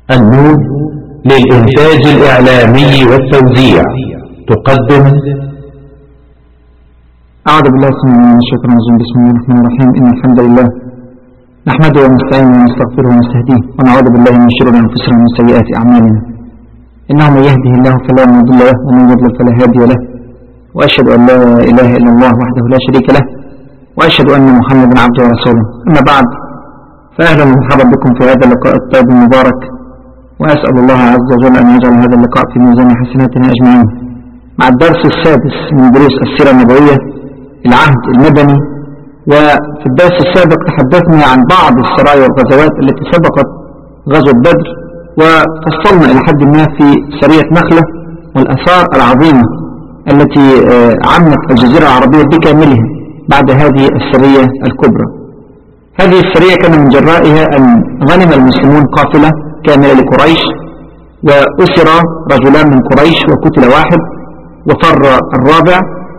النور للإنتاج الإعلامي والتوزيع تقدم. أعوذ بالله من الشيطان الرجيم. بسم الله الرحمن الرحيم. إن الحمد لله نحمده ونستعينه ونستغفره ونستهديه ونعوذ بالله من شرور أنفسنا ومن سيئات أعمالنا. إنه من يهده الله فلا مضل له ومن يضلل فلا هادي له، وأشهد أن لا إله إلا الله وحده لا شريك له، وأشهد أن محمدا عبده ورسوله. أما بعد، فأهلا ومرحبا بكم في هذا اللقاء الطيب المبارك، وأسأل الله عز وجل أن يجعل هذا اللقاء في ميزان حسناتنا أجمعين، مع الدرس السادس من دروس السيرة النبوية العهد المدني. وفي الدرس السابق تحدثنا عن بعض السرايا والغزوات التي سبقت غزوة بدر، وفصلنا إلى حد ما في سرية نخلة والآثار العظيمة التي عمت الجزيرة العربية بكاملها بعد هذه السرية الكبرى. هذه السرية كان من جرائها أن غنم المسلمون قافلة كاملة لقريش، وأسر رجلان من قريش وقتل واحد وفر الرابع،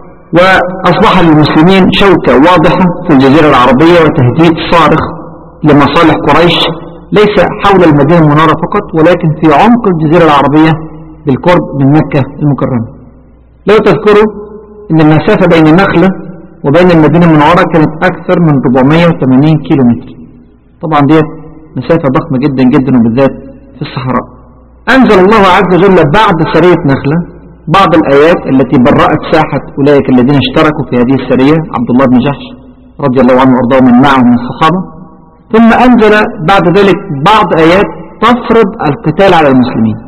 وأصبح للمسلمين شوكة واضحة في الجزيرة العربية وتهديد صارخ لمصالح قريش، ليس حول المدينة المنورة فقط ولكن في عمق الجزيرة العربية بالقرب من مكة المكرمة. لو تذكروا أن المسافة بين النخلة وبين المدينة المنورة كانت أكثر من 480 كيلومتر. طبعا دي مسافة ضخمة جدا جدا، وبالذات في الصحراء. أنزل الله عز وجل بعد سرية نخلة بعض الآيات التي برأت ساحة أولئك الذين اشتركوا في هذه السرية، عبد الله بن جحش رضي الله عنه وارضاه من معه من الصحابة. ثم أنزل بعد ذلك بعض آيات تفرض القتال على المسلمين.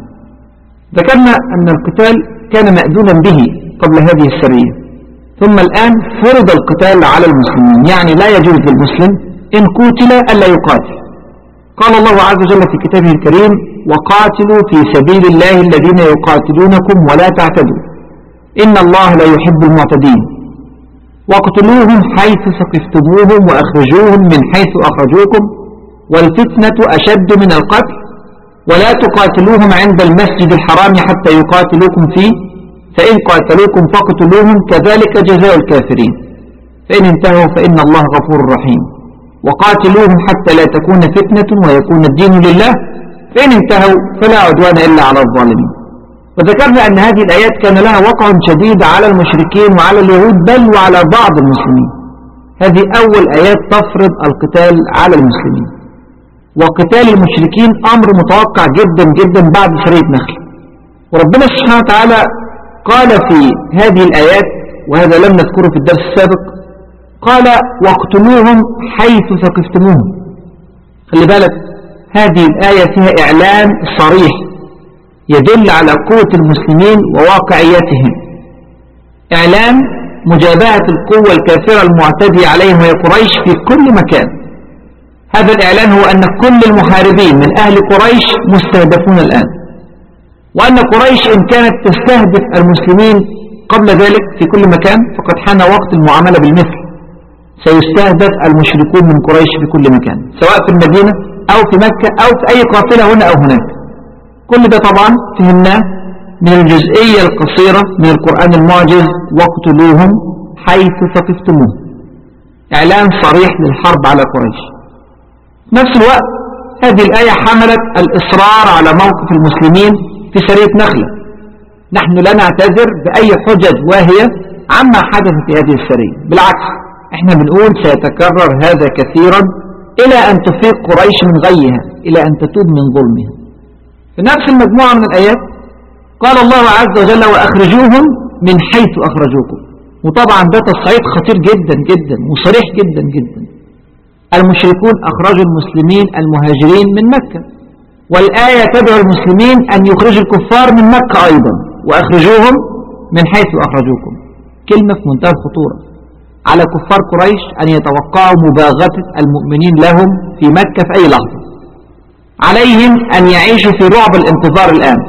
ذكرنا أن القتال كان مأذونا به قبل هذه السرية، ثم الآن فرض القتال على المسلمين، يعني لا يجوز للمسلم إن قتل ألا يقاتل. قال الله عز وجل في كتابه الكريم: وقاتلوا في سبيل الله الذين يقاتلونكم ولا تعتدوا إن الله لا يحب المعتدين واقتلوهم حيث ثقفتموهم وأخرجوهم من حيث أخرجوكم والفتنة أشد من القتل ولا تقاتلوهم عند المسجد الحرام حتى يقاتلوكم فيه فإن قاتلوكم فاقتلوهم كذلك جزاء الكافرين فإن انتهوا فإن الله غفور رحيم وقاتلوهم حتى لا تكون فتنة ويكون الدين لله فإن انتهوا فلا عدوان إلا على الظالمين. وذكرنا أن هذه الآيات كان لها وقع شديد على المشركين وعلى اليهود بل وعلى بعض المسلمين. هذه أول آيات تفرض القتال على المسلمين، وقتال المشركين أمر متوقع جدا جدا بعد سرية نخل. وربنا سبحانه وتعالى قال في هذه الآيات، وهذا لم نذكره في الدرس السابق، قال: واقتلوهم حيث ثقفتموهم. خلي بالك، هذه الآية فيها إعلان صريح يدل على قوة المسلمين وواقعيتهم، إعلان مجابهة القوة الكافرة المعتدية عليهم وهي قريش في كل مكان. هذا الإعلان هو أن كل المحاربين من أهل قريش مستهدفون الآن، وأن قريش إن كانت تستهدف المسلمين قبل ذلك في كل مكان فقد حان وقت المعاملة بالمثل. سيستهدف المشركون من قريش في كل مكان، سواء في المدينة أو في مكة أو في أي قافلة هنا أو هناك. كل ده طبعا فهمناه من الجزئية القصيرة من القرآن المعجز: واقتلوهم حيث ثقفتموهم. إعلان صريح للحرب على قريش. في نفس الوقت هذه الآية حملت الإصرار على موقف المسلمين في سرية نخلة. نحن لا نعتذر بأي حجج واهية عما حدث في هذه السرية، بالعكس احنا بنقول سيتكرر هذا كثيرا إلى أن تفيق قريش من غيها، إلى أن تتوب من ظلمها. في نفس المجموعة من الآيات قال الله عز وجل: وأخرجوهم من حيث أخرجوكم. وطبعا ده تصعيد خطير جدا جدا وصريح جدا جدا. المشركون أخرجوا المسلمين المهاجرين من مكة، والآية تدعو المسلمين أن يخرجوا الكفار من مكة أيضا، وأخرجوهم من حيث أخرجوكم. كلمة في منتهى الخطورة على كفار قريش أن يتوقعوا مباغتة المؤمنين لهم في مكة في أي لحظة. عليهم أن يعيشوا في رعب الانتظار الآن.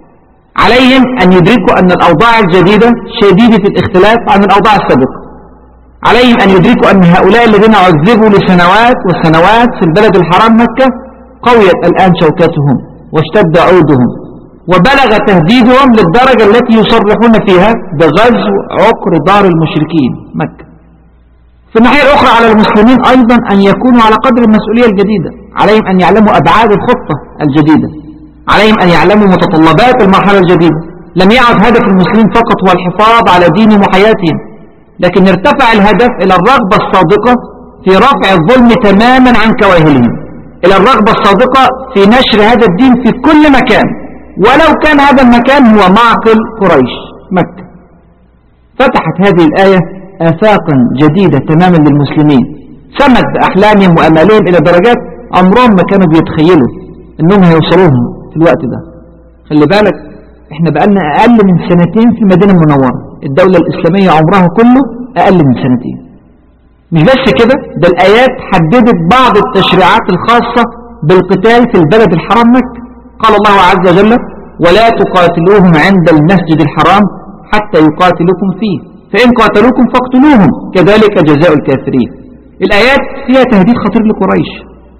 عليهم أن يدركوا أن الأوضاع الجديدة شديدة الاختلاف عن الأوضاع السابقة. عليهم أن يدركوا أن هؤلاء الذين عذبوا لسنوات وسنوات في البلد الحرام مكة قويت الآن شوكتهم واشتد عودهم وبلغ تهديدهم للدرجة التي يصرحون فيها بغزو عقر دار المشركين مكة. في الناحية الأخرى على المسلمين أيضا أن يكونوا على قدر المسؤولية الجديدة. عليهم أن يعلموا أبعاد الخطة الجديدة عليهم أن يعلموا متطلبات المرحلة الجديدة. لم يعد هدف المسلمين فقط هو الحفاظ على دينهم وحياتهم، لكن ارتفع الهدف إلى الرغبة الصادقة في رفع الظلم تماما عن كواهلهم، إلى الرغبة الصادقة في نشر هذا الدين في كل مكان، ولو كان هذا المكان هو معقل قريش مكة. فتحت هذه الآية آفاقا جديدة تماما للمسلمين، سمت بأحلامهم وأمالهم إلى درجات عمرهم ما كانوا بيتخيلوا أنهم هيوصلوهم في الوقت ده. خلي بالك احنا بقالنا أقل من سنتين في المدينة المنورة، الدولة الإسلامية عمرها كله أقل من سنتين. مش بس كده، ده الآيات حددت بعض التشريعات الخاصة بالقتال في البلد الحرام مكة. قال الله عز وجل: ولا تقاتلوهم عند المسجد الحرام حتى يقاتلوكم فيه فإن قاتلوكم فاقتلوهم كذلك جزاء الكافرين. الآيات فيها تهديد خطير لقريش.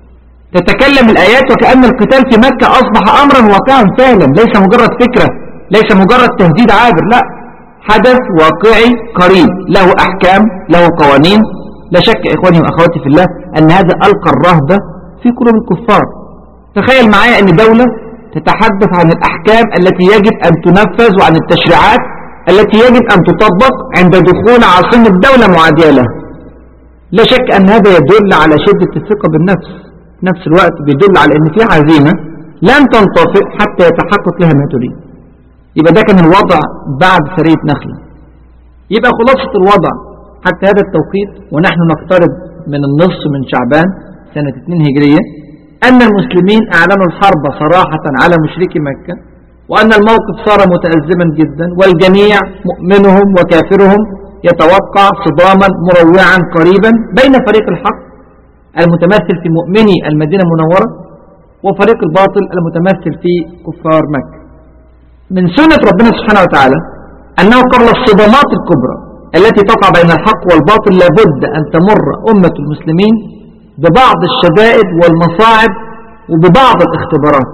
تتكلم الآيات وكأن القتال في مكة أصبح أمرا واقعا فعلا، ليس مجرد فكرة، ليس مجرد تهديد عابر، لا، حدث واقعي قريب له أحكام، له قوانين. لا شك إخواني وأخواتي في الله أن هذا ألقى الرهبة في قلوب الكفار. تخيل معايا أن دولة تتحدث عن الأحكام التي يجب أن تنفذ وعن التشريعات التي يجب أن تطبق عند دخول عاصمة دولة معادية لها. لا شك أن هذا يدل على شدة الثقة بالنفس، في نفس الوقت بيدل على أن في عزيمة لن تنطفئ حتى يتحقق لها ما تريد. يبقى ده كان الوضع بعد سرية نخلة. يبقى خلاصة الوضع حتى هذا التوقيت ونحن نقترب من النصف من شعبان سنة 2 هجرية أن المسلمين أعلنوا الحرب صراحة على مشركي مكة، وأن الموقف صار متأزما جدا، والجميع مؤمنهم وكافرهم يتوقع صداما مروعا قريبا بين فريق الحق المتمثل في مؤمني المدينة المنورة وفريق الباطل المتمثل في كفار مكة. من سنة ربنا سبحانه وتعالى أنه قبل الصدمات الكبرى التي تقع بين الحق والباطل لابد أن تمر أمة المسلمين ببعض الشدائد والمصاعب وببعض الاختبارات.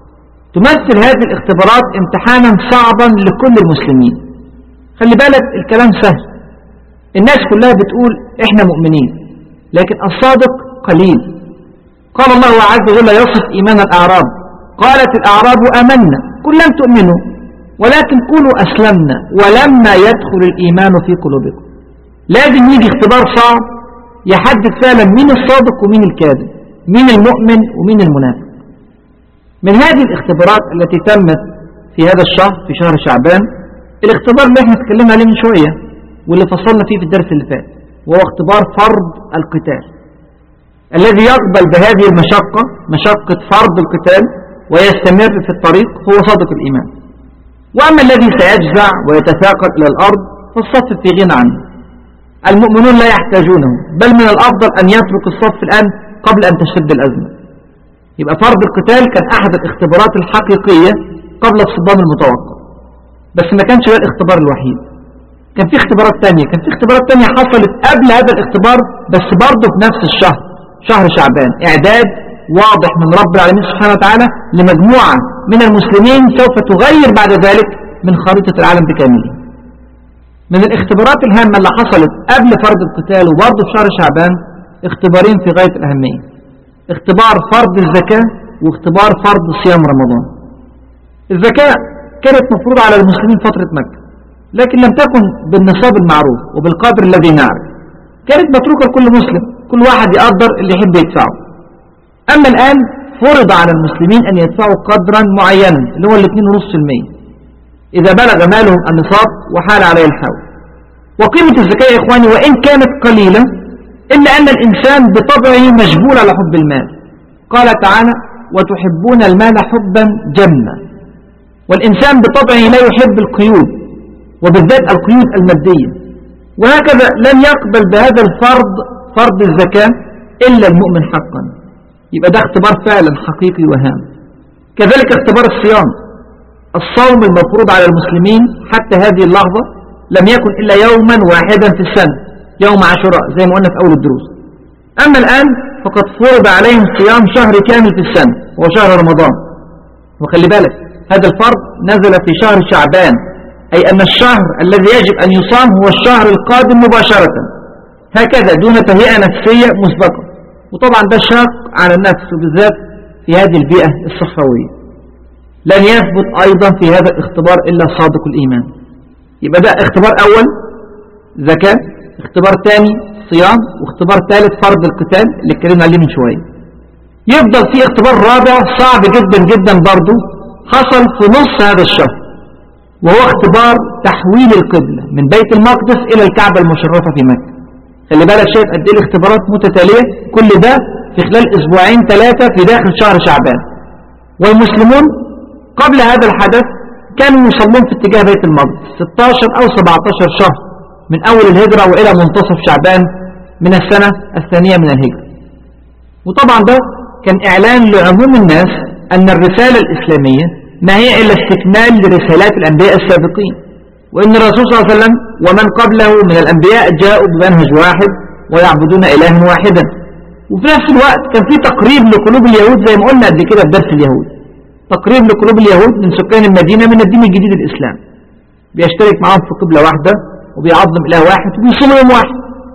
تمثل هذه الاختبارات امتحانا صعبا لكل المسلمين. خلي بالك الكلام سهل، الناس كلها بتقول احنا مؤمنين، لكن الصادق قليل. قال الله عز وجل يصف إيمان الأعراب: قالت الأعراب آمنا قل لم تؤمنوا ولكن قولوا أسلمنا ولما يدخل الإيمان في قلوبكم. لازم يجي اختبار صعب يحدد فعلا مين الصادق ومين الكاذب، مين المؤمن ومين المنافق. من هذه الاختبارات التي تمت في هذا الشهر، في شهر شعبان، الاختبار اللي احنا اتكلمنا عليه من شوية واللي فصلنا فيه في الدرس اللي فات، وهو اختبار فرض القتال. الذي يقبل بهذه المشقة، مشقة فرض القتال، ويستمر في الطريق هو صادق الإيمان. وأما الذي سيجزع ويتثاقل إلى الأرض فالصف في غنى عنه. المؤمنون لا يحتاجونه، بل من الأفضل أن يترك الصف الآن قبل أن تشتد الأزمة. يبقى فرض القتال كان أحد الاختبارات الحقيقية قبل الصدام المتوقع، بس ما كانش هو الاختبار الوحيد. كان في اختبارات تانية، كان في اختبارات تانية حصلت قبل هذا الاختبار، بس برضه في نفس الشهر، شهر شعبان، إعداد واضح من رب العالمين سبحانه وتعالى لمجموعة من المسلمين سوف تغير بعد ذلك من خريطة العالم بكامله. من الاختبارات الهامة اللي حصلت قبل فرض القتال وبرضه في شهر شعبان اختبارين في غاية الأهمية: اختبار فرض الزكاة واختبار فرض صيام رمضان. الزكاة كانت مفروضة على المسلمين فترة مكة، لكن لم تكن بالنصاب المعروف وبالقدر الذي نعرف، كانت متروكة لكل مسلم، كل واحد يقدر اللي يحب يدفعه. أما الآن فرض على المسلمين أن يدفعوا قدرا معينا اللي هو 2.5% إذا بلغ مالهم النصاب وحال عليه الحول. وقيمة الزكاة يا إخواني وإن كانت قليلة إلا أن الإنسان بطبعه مجبول على حب المال. قال تعالى: وتحبون المال حبا جما. والإنسان بطبعه لا يحب القيود، وبالذات القيود المادية، وهكذا لن يقبل بهذا الفرض، فرض الزكاة، إلا المؤمن حقا. يبقى ده اختبار فعلا حقيقي وهام. كذلك اختبار الصيام. الصوم المفروض على المسلمين حتى هذه اللحظة لم يكن إلا يوما واحدا في السنة، يوم عاشوراء زي ما قلنا في أول الدروس. أما الآن فقد فرض عليهم صيام شهر كامل في السنة وهو شهر رمضان. وخلي بالك هذا الفرض نزل في شهر شعبان، أي أن الشهر الذي يجب أن يصام هو الشهر القادم مباشرة، هكذا دون تهيئة نفسية مسبقة. وطبعا ده شاق على النفس وبالذات في هذه البيئة الصحراوية. لن يثبت أيضا في هذا الاختبار إلا صادق الإيمان. يبقى ده اختبار أول زكاة، اختبار ثاني صيام، واختبار ثالث فرض القتال اللي اتكلمنا عليه من شوية. يفضل في اختبار رابع صعب جدا جدا برضه حصل في نص هذا الشهر، وهو اختبار تحويل القبلة من بيت المقدس إلى الكعبة المشرفة في مكة. خلي بالك شايف قد ايه الاختبارات متتالية، كل ده في خلال أسبوعين 3 في داخل شهر شعبان. والمسلمون قبل هذا الحدث كانوا يصلون في اتجاه بيت المقدس 16 أو 17 شهر من أول الهجرة وإلى منتصف شعبان من السنة الثانية من الهجرة. وطبعا ده كان إعلان لعموم الناس أن الرسالة الإسلامية ما هي إلا استكمال لرسالات الأنبياء السابقين، وإن الرسول صلى الله عليه وسلم ومن قبله من الأنبياء جاءوا بمنهج واحد ويعبدون إلها واحدا. وفي نفس الوقت كان في تقريب لقلوب اليهود زي ما قلنا قبل كده في درس اليهود، تقريب لقلوب اليهود من سكان المدينة من الدين الجديد الإسلام، بيشترك معهم في قبلة واحدة وبيعظم إله واحد وبيصوم يوم واحد.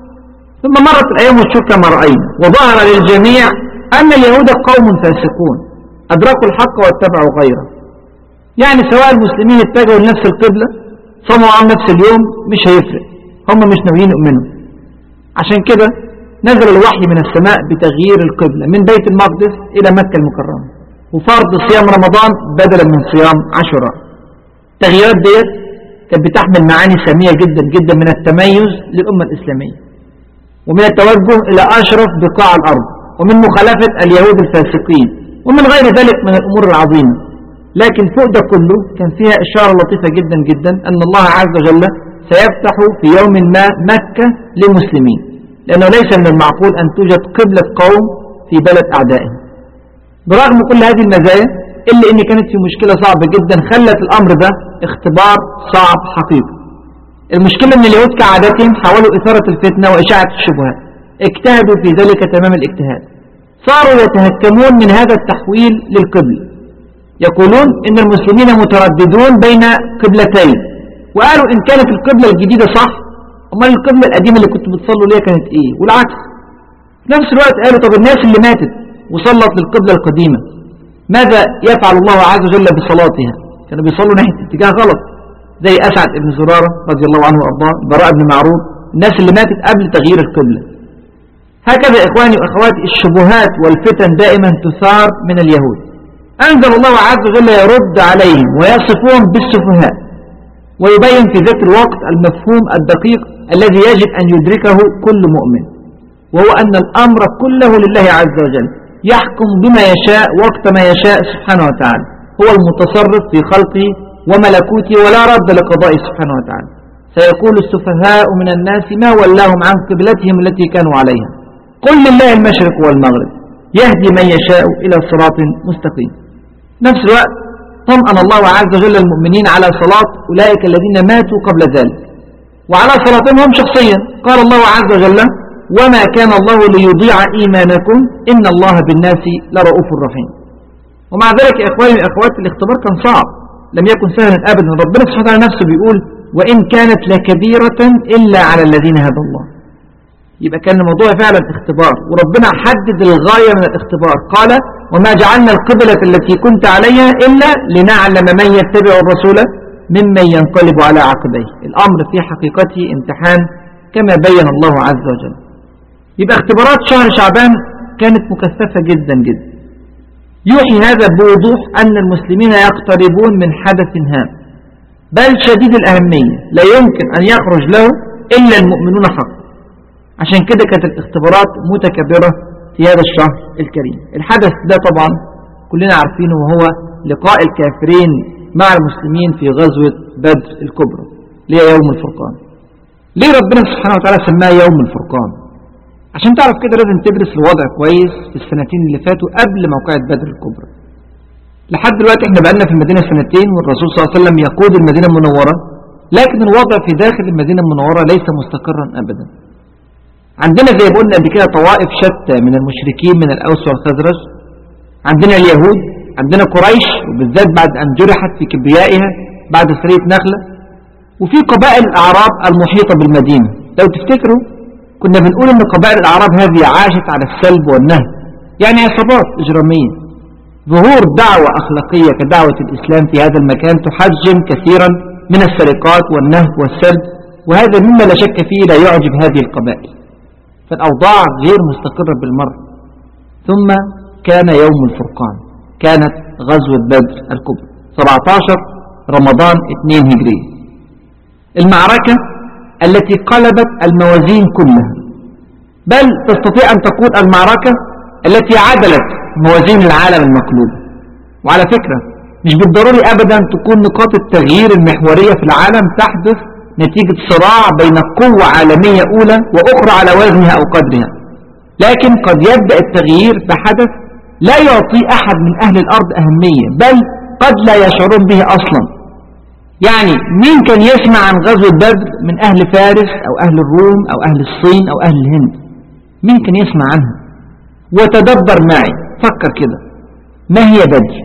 ثم مرت الأيام والشهور كما رأينا، وظهر للجميع أن اليهود قوم فاسقون أدركوا الحق واتبعوا غيره. يعني سواء المسلمين اتجهوا لنفس القبلة صاموا عن نفس اليوم مش هيفرق، هم مش ناويين يؤمنوا. عشان كده نزل الوحي من السماء بتغيير القبلة من بيت المقدس إلى مكة المكرمة، وفرض صيام رمضان بدلا من صيام عاشوراء. التغييرات ديت كانت بتحمل معاني سامية جدا جدا من التميز للأمة الإسلامية، ومن التوجه إلى أشرف بقاع الأرض، ومن مخالفة اليهود الفاسقين، ومن غير ذلك من الأمور العظيمة. لكن فوق ده كله كان فيها إشارة لطيفة جدا جدا أن الله عز وجل سيفتح في يوم ما مكة للمسلمين، لأنه ليس من المعقول أن توجد قبلة قوم في بلد أعدائهم. برغم كل هذه المزايا إلا أن كانت في مشكلة صعبة جدا خلت الأمر ده اختبار صعب حقيقي. المشكلة أن اليهود كعادتهم حاولوا إثارة الفتنة وإشاعة الشبهات، اجتهدوا في ذلك تمام الاجتهاد، صاروا يتهكمون من هذا التحويل للقبلة، يقولون إن المسلمين مترددون بين قبلتين، وقالوا إن كانت القبلة الجديدة صح أمال القبلة القديمة اللي كنتوا بتصلوا ليها كانت إيه؟ والعكس. في نفس الوقت قالوا طب الناس اللي ماتت وصلت للقبلة القديمة ماذا يفعل الله عز وجل بصلاتها؟ كانوا بيصلوا ناحية اتجاه غلط، زي أسعد بن زرارة رضي الله عنه وأرضاه، براء بن معروف، الناس اللي ماتت قبل تغيير القبلة. هكذا إخواني وأخواتي الشبهات والفتن دائما تثار من اليهود. أنزل الله عز وجل يرد عليهم ويصفهم بالسفهاء، ويبين في ذات الوقت المفهوم الدقيق الذي يجب أن يدركه كل مؤمن، وهو أن الأمر كله لله عز وجل، يحكم بما يشاء وقت ما يشاء سبحانه وتعالى، هو المتصرف في خلقه وملكوته ولا رد لقضائه سبحانه وتعالى. سيقول السفهاء من الناس ما ولاهم عن قبلتهم التي كانوا عليها، قل لله المشرق والمغرب يهدي من يشاء إلى صراط مستقيم. نفس الوقت طمأن الله عز وجل المؤمنين على صلاة أولئك الذين ماتوا قبل ذلك وعلى صلاتهم هم شخصيا. قال الله عز وجل وما كان الله ليضيع إيمانكم إن الله بالناس لرؤوف رحيم. ومع ذلك يا إخواني وأخواتي الاختبار كان صعب، لم يكن سهلا أبدا. ربنا سبحانه وتعالى نفسه بيقول وإن كانت لكبيرة إلا على الذين هدى الله. يبقى كان الموضوع فعلا اختبار، وربنا حدد الغاية من الاختبار، قال وما جعلنا القبلة التي كنت عليها إلا لنعلم من يتبع الرسول ممن ينقلب على عقبيه. الأمر في حقيقته امتحان كما بين الله عز وجل. يبقى اختبارات شهر شعبان كانت مكثفة جدا جدا، يوحي هذا بوضوح أن المسلمين يقتربون من حدث هام بل شديد الأهمية لا يمكن أن يخرج له إلا المؤمنون حقا. عشان كده كانت الاختبارات متكبرة في هذا الشهر الكريم. الحدث ده طبعا كلنا عارفينه، وهو لقاء الكافرين مع المسلمين في غزوة بدر الكبرى اللي هي يوم الفرقان. ليه ربنا سبحانه وتعالى سماه يوم الفرقان؟ عشان تعرف كده لازم تدرس الوضع كويس في السنتين اللي فاتوا قبل موقعة بدر الكبرى. لحد دلوقتي احنا بقالنا في المدينة سنتين والرسول صلى الله عليه وسلم يقود المدينة المنورة، لكن الوضع في داخل المدينة المنورة ليس مستقرا أبدا. عندنا زي ما قلنا قبل كده طوائف شتى من المشركين من الأوس والخزرج، عندنا اليهود، عندنا قريش وبالذات بعد أن جرحت في كبريائها بعد سرية نخلة، وفي قبائل الأعراب المحيطة بالمدينة. لو تفتكروا كنا بنقول ان قبائل الأعراب هذه عاشت على السلب والنهب، يعني عصابات إجرامية، ظهور دعوة أخلاقية كدعوة الإسلام في هذا المكان تحجم كثيرا من السرقات والنهب والسلب، وهذا مما لا شك فيه لا يعجب هذه القبائل. فالأوضاع غير مستقرة بالمرة. ثم كان يوم الفرقان، كانت غزوة بدر الكبرى 17 رمضان 2 هجرية، المعركة التي قلبت الموازين كلها، بل تستطيع أن تكون المعركة التي عدلت موازين العالم المقلوب. وعلى فكرة مش بالضروري أبدا تكون نقاط التغيير المحورية في العالم تحدث نتيجة صراع بين قوة عالمية أولى وأخرى على وزنها أو قدرها، لكن قد يبدأ التغيير بحدث لا يعطي أحد من أهل الأرض أهمية، بل قد لا يشعرون به أصلا. يعني مين كان يسمع عن غزوة بدر من أهل فارس أو أهل الروم أو أهل الصين أو أهل الهند؟ مين كان يسمع عنها؟ وتدبر معي، فكر كده، ما هي بدر؟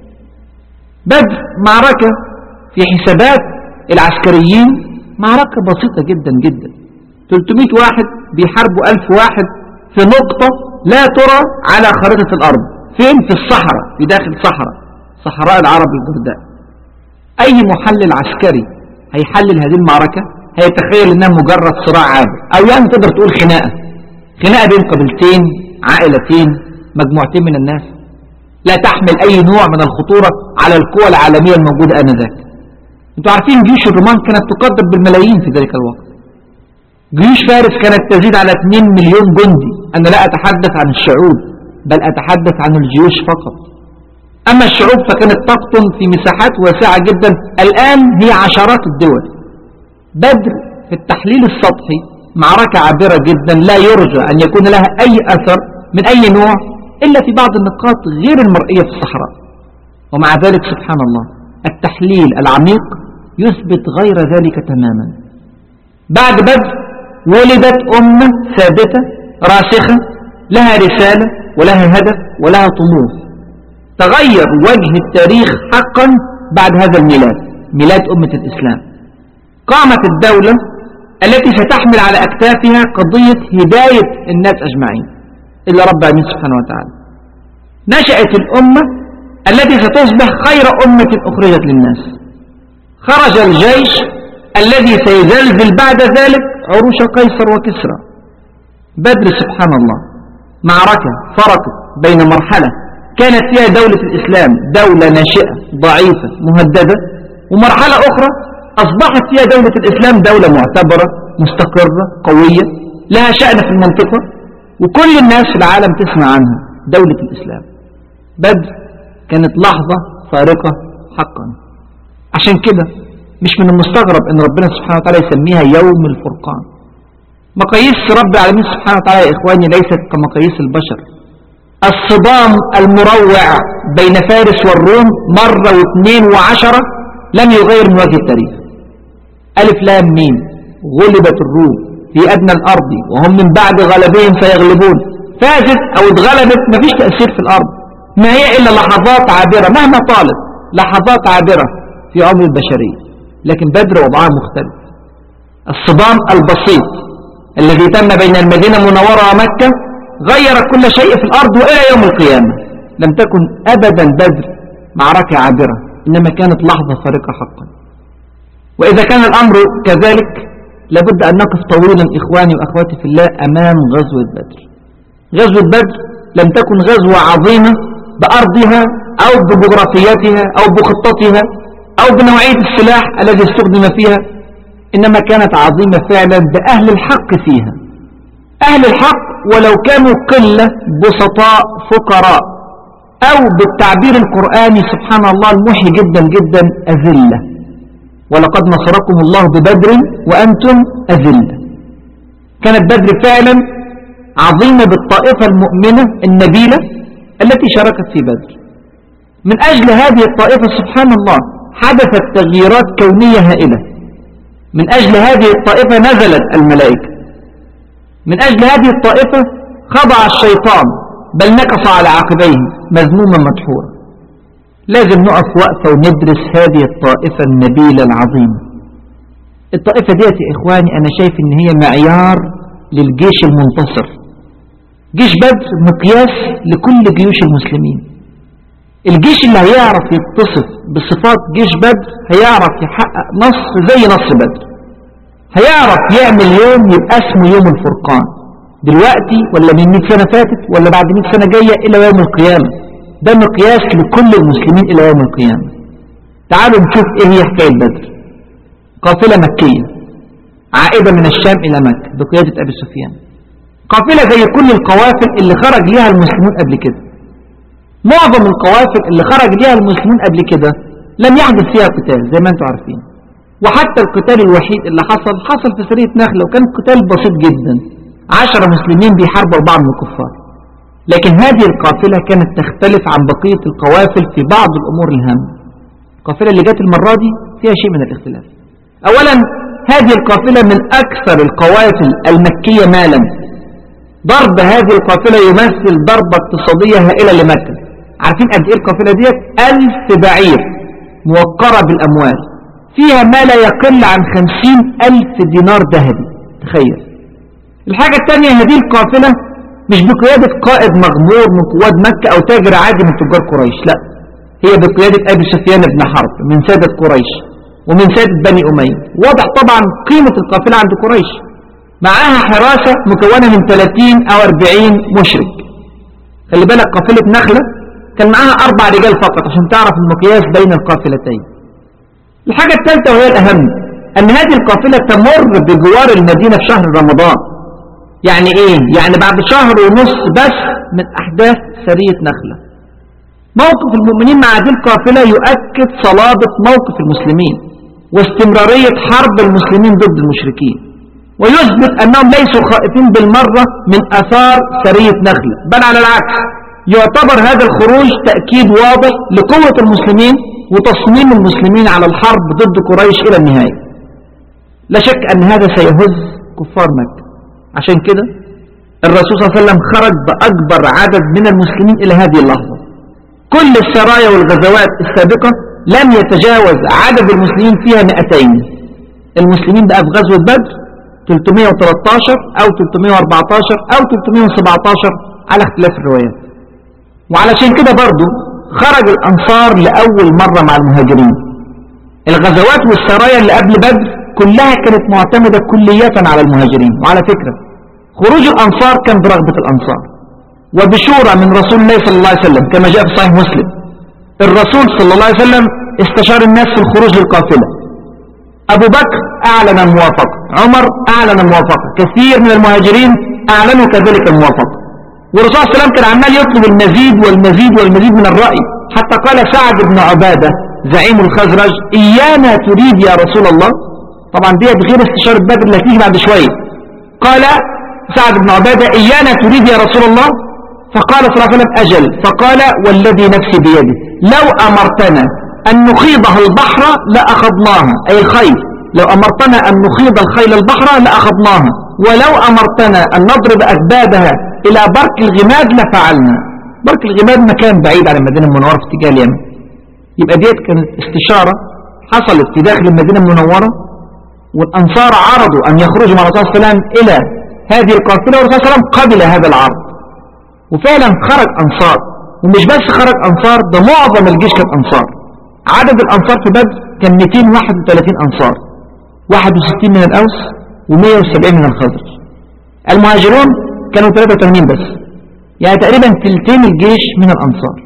بدر معركة في حسابات العسكريين معركة بسيطة جدا جدا، 300 واحد بيحاربوا 1000 واحد في نقطة لا ترى على خريطة الأرض. فين؟ في الصحراء، في داخل صحراء العرب الجرداء. أي محلل عسكري هيحلل هذه المعركة هيتخيل إنها مجرد صراع عابر، أو يعني تقدر تقول خناقة بين قبيلتين، عائلتين، مجموعتين من الناس، لا تحمل أي نوع من الخطورة على القوى العالمية الموجودة آنذاك. انتوا عارفين جيوش الرومان كانت تقدر بالملايين في ذلك الوقت. جيوش فارس كانت تزيد على 2 مليون جندي. أنا لا أتحدث عن الشعوب، بل أتحدث عن الجيوش فقط. أما الشعوب فكانت تقطن في مساحات واسعة جدا، الآن هي عشرات الدول. بدر في التحليل السطحي معركة عابرة جدا لا يرجى أن يكون لها أي أثر من أي نوع إلا في بعض النقاط غير المرئية في الصحراء. ومع ذلك سبحان الله التحليل العميق يثبت غير ذلك تماما. بعد بدر ولدت أمة ثابتة راسخة لها رسالة ولها هدف ولها طموح. تغير وجه التاريخ حقا بعد هذا الميلاد، ميلاد أمة الإسلام. قامت الدولة التي ستحمل على أكتافها قضية هداية الناس أجمعين إلا رب العالمين سبحانه وتعالى. نشأت الأمة التي ستصبح خير أمة أخرجت للناس. خرج الجيش الذي سيزلزل بعد ذلك عروش قيصر وكسرى. بدر سبحان الله معركة فرقت بين مرحلة كانت فيها دولة الإسلام دولة ناشئة ضعيفة مهددة، ومرحلة أخرى أصبحت فيها دولة الإسلام دولة معتبرة مستقرة قوية لها شأن في المنطقة، وكل الناس في العالم تسمع عنها دولة الإسلام. بدر كانت لحظة فارقة حقا. عشان كده مش من المستغرب ان ربنا سبحانه وتعالى يسميها يوم الفرقان. مقاييس رب العالمين سبحانه وتعالى يا إخواني ليست كمقاييس البشر. الصدام المروع بين فارس والروم مرة واثنين وعشرة لم يغير من وجه التاريخ. ألف لام ميم، غلبت الروم في أدنى الأرض وهم من بعد غلبهم سيغلبون. فازت أو اتغلبت مفيش تأثير في الأرض، ما هي إلا لحظات عابرة مهما طالت، لحظات عابرة في عمر البشرية. لكن بدر وضعها مختلف. الصدام البسيط الذي تم بين المدينة المنورة ومكة غير كل شيء في الأرض وإلى يوم القيامة. لم تكن أبدا بدر معركة عابرة، إنما كانت لحظة فارقة حقا. وإذا كان الأمر كذلك لابد أن نقف طويلا إخواني وأخواتي في الله أمام غزوة بدر. غزوة بدر لم تكن غزوة عظيمة بأرضها أو بجغرافياتها أو بخطتها أو بنوعية السلاح الذي استخدم فيها، إنما كانت عظيمة فعلا بأهل الحق فيها. أهل الحق ولو كانوا قلة بسطاء فقراء، أو بالتعبير القرآني سبحان الله المحي جدا جدا أذلة. ولقد نصركم الله ببدر وأنتم أذلة. كانت بدر فعلا عظيمة بالطائفة المؤمنة النبيلة التي شاركت في بدر. من أجل هذه الطائفة سبحان الله حدثت تغييرات كونية هائلة. من أجل هذه الطائفة نزلت الملائكة. من أجل هذه الطائفة خضع الشيطان بل نكص على عقبيه مذموما مدحورا. لازم نقف وقفة وندرس هذه الطائفة النبيلة العظيمة. الطائفة ديت يا إخواني أنا شايف إن هي معيار للجيش المنتصر. جيش بدر مقياس لكل جيوش المسلمين. الجيش اللي هيعرف يتصف بصفات جيش بدر هيعرف يحقق نصر زي نصر بدر، هيعرف يعمل يوم يبقى اسمه يوم الفرقان دلوقتي ولا من 100 سنة فاتت ولا بعد 100 سنة جاية إلى يوم القيامة. ده مقياس لكل المسلمين إلى يوم القيامة. تعالوا نشوف إيه هي حكاية بدر. قافلة مكية عائدة من الشام إلى مكة بقيادة أبي سفيان، قافلة زي كل القوافل اللي خرج ليها المسلمون قبل كده. معظم القوافل اللي خرج ليها المسلمون قبل كده لم يحدث فيها قتال زي ما انتم عارفين، وحتى القتال الوحيد اللي حصل في سرية نخلة، وكان قتال بسيط جدا، 10 مسلمين بيحاربوا 4 من الكفار. لكن هذه القافلة كانت تختلف عن بقية القوافل في بعض الأمور الهامة. القافلة اللي جت المرة دي فيها شيء من الاختلاف. أولا هذه القافلة من أكثر القوافل المكية مالا. ضرب هذه القافلة يمثل ضربة اقتصادية هائلة لمكة. عارفين قد ايه القافلة ديت؟ 1000 بعير موقرة بالأموال، فيها ما لا يقل عن 50,000 دينار ذهبي. تخيل. الحاجة الثانية، هذه القافلة مش بقيادة قائد مغمور من قواد مكة أو تاجر عادي من تجار قريش، لا، هي بقيادة أبي سفيان بن حرب من سادة قريش ومن سادة بني أمية. واضح طبعا قيمة القافلة عند قريش. معاها حراسة مكونة من 30 أو 40 مشرك. خلي بالك قافلة نخلة كان معاها 4 رجال فقط عشان تعرف المقياس بين القافلتين. الحاجة الثالثة وهي الأهم، أن هذه القافلة تمر بجوار المدينة في شهر رمضان. يعني إيه؟ يعني بعد شهر ونص بس من أحداث سرية نخلة. موقف المؤمنين مع هذه القافلة يؤكد صلابة موقف المسلمين واستمرارية حرب المسلمين ضد المشركين، ويثبت أنهم ليسوا خائفين بالمرة من أثار سرية نخلة، بل على العكس يعتبر هذا الخروج تأكيد واضح لقوة المسلمين وتصميم المسلمين على الحرب ضد قريش إلى النهاية. لا شك أن هذا سيهز كفار مكة. عشان كده الرسول صلى الله عليه وسلم خرج بأكبر عدد من المسلمين إلى هذه اللحظة. كل السرايا والغزوات السابقة لم يتجاوز عدد المسلمين فيها 200. المسلمين بقى في غزوة بدر 313 أو 314 أو 317 على اختلاف الروايات. وعلشان كده برضو خرج الأنصار لأول مرة مع المهاجرين. الغزوات والسرايا اللي قبل بدر كلها كانت معتمدة كلية على المهاجرين. وعلى فكرة خروج الأنصار كان برغبة الأنصار وبشورى من رسول الله صلى الله عليه وسلم كما جاء في صحيح مسلم. الرسول صلى الله عليه وسلم استشار الناس في الخروج للقافلة. أبو بكر أعلن الموافقة، عمر أعلن الموافقة، كثير من المهاجرين أعلنوا كذلك الموافقة. والرسول صلى الله عليه وسلم كان عمال يطلب المزيد والمزيد والمزيد من الرأي، حتى قال سعد بن عبادة زعيم الخزرج: إيانا تريد يا رسول الله؟ طبعا دي غير استشارة بدر اللي هتيجي بعد شوية. قال سعد بن عبادة: إيانا تريد يا رسول الله؟ فقال صلى الله عليه وسلم: أجل. فقال: والذي نفسي بيده لو أمرتنا أن نخيضها البحر لأخذناها، أي الخيل، لو أمرتنا أن نخيض الخيل البحر لأخذناها، ولو أمرتنا أن نضرب أكبادها إلى برك الغماد لفعلنا. برك الغماد مكان بعيد عن المدينة المنورة في اتجاه اليمن. يبقى ديت كانت استشارة حصلت في داخل المدينة المنورة، والأنصار عرضوا أن يخرجوا مع الرسول صلى الله عليه وسلم إلى هذه القافلة، والرسول صلى الله عليه وسلم قبل هذا العرض. وفعلا خرج أنصار، ومش بس خرج أنصار، ده معظم الجيش كان أنصار. عدد الأنصار في بدر كان 231 أنصار، 61 من الأوس و170 من الخزرج. المهاجرون كانوا 83 بس، يعني تقريبا ثلثين الجيش من الأنصار.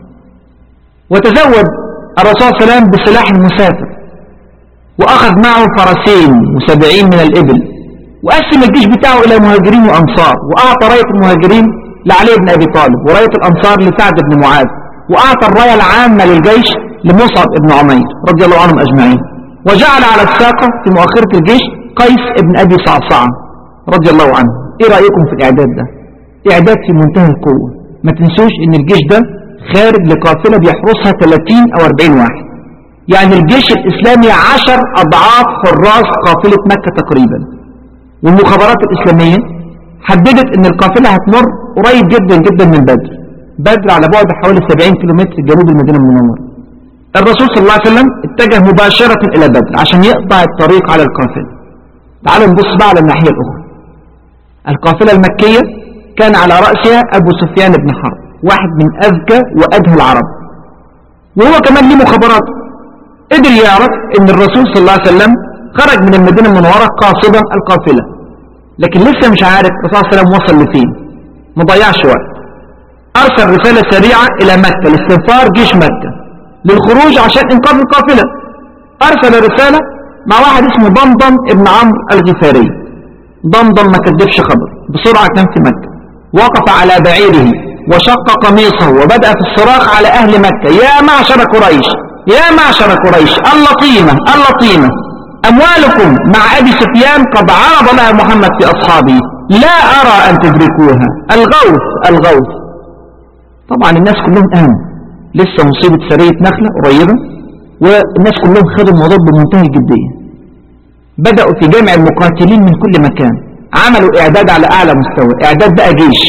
وتزود الرسول صلى الله عليه وسلم بسلاح المسافر، وأخذ معه فرسين و70 من الإبل، وقسم الجيش بتاعه إلى مهاجرين وأنصار، وأعطى راية المهاجرين لعلي بن أبي طالب، وراية الأنصار لسعد بن معاذ، وأعطى الراية العامة للجيش لمصعب بن عمير رضي الله عنهم أجمعين، وجعل على الساقة في مؤخرة الجيش قيس بن أبي صعصعة رضي الله عنه. إيه رأيكم في الإعداد ده؟ إعداد في منتهى القوة. ما تنسوش إن الجيش ده خارج لقافلة بيحرسها 30 أو 40 واحد، يعني الجيش الإسلامي 10 أضعاف حراس قافلة مكة تقريبا. والمخابرات الإسلامية حددت إن القافلة هتمر قريب جدا جدا من بدر. بدر على بعد حوالي 70 كيلومتر جنوب المدينة المنورة. الرسول صلى الله عليه وسلم اتجه مباشرة إلى بدر عشان يقطع الطريق على القافلة. تعالوا نبص بقى على الناحية الأخرى. القافلة المكية كان على رأسها أبو سفيان بن حرب، واحد من أذكى وأدهى العرب. وهو كمان ليه مخابرات، قدر يعرف ان الرسول صلى الله عليه وسلم خرج من المدينة المنورة قاصدا القافلة، لكن لسه مش عارف الرسول صلى الله عليه وسلم وصل لفين. مضيعش وقت، ارسل رسالة سريعة الى مكة لاستنفار جيش مكة للخروج عشان انقاذ القافلة. ارسل رسالة مع واحد اسمه ضمضم ابن عمرو الغفاري. ضمضم ما كدبش خبر، بسرعة كان في مكة، وقف على بعيره وشق قميصه وبدأ في الصراخ على اهل مكة: يا معشر قريش، يا معشر قريش، اللطيمة اللطيمة، اموالكم مع ابي سفيان قد عرض لها محمد في اصحابه، لا ارى ان تدركوها، الغوث الغوث. طبعا الناس كلهم قاموا، لسه مصيبة سرية نخلة قريبة، والناس كلهم خدوا الموضوع بمنتهى الجدية. بدأوا في جمع المقاتلين من كل مكان، عملوا اعداد على اعلى مستوى، اعداد بقى جيش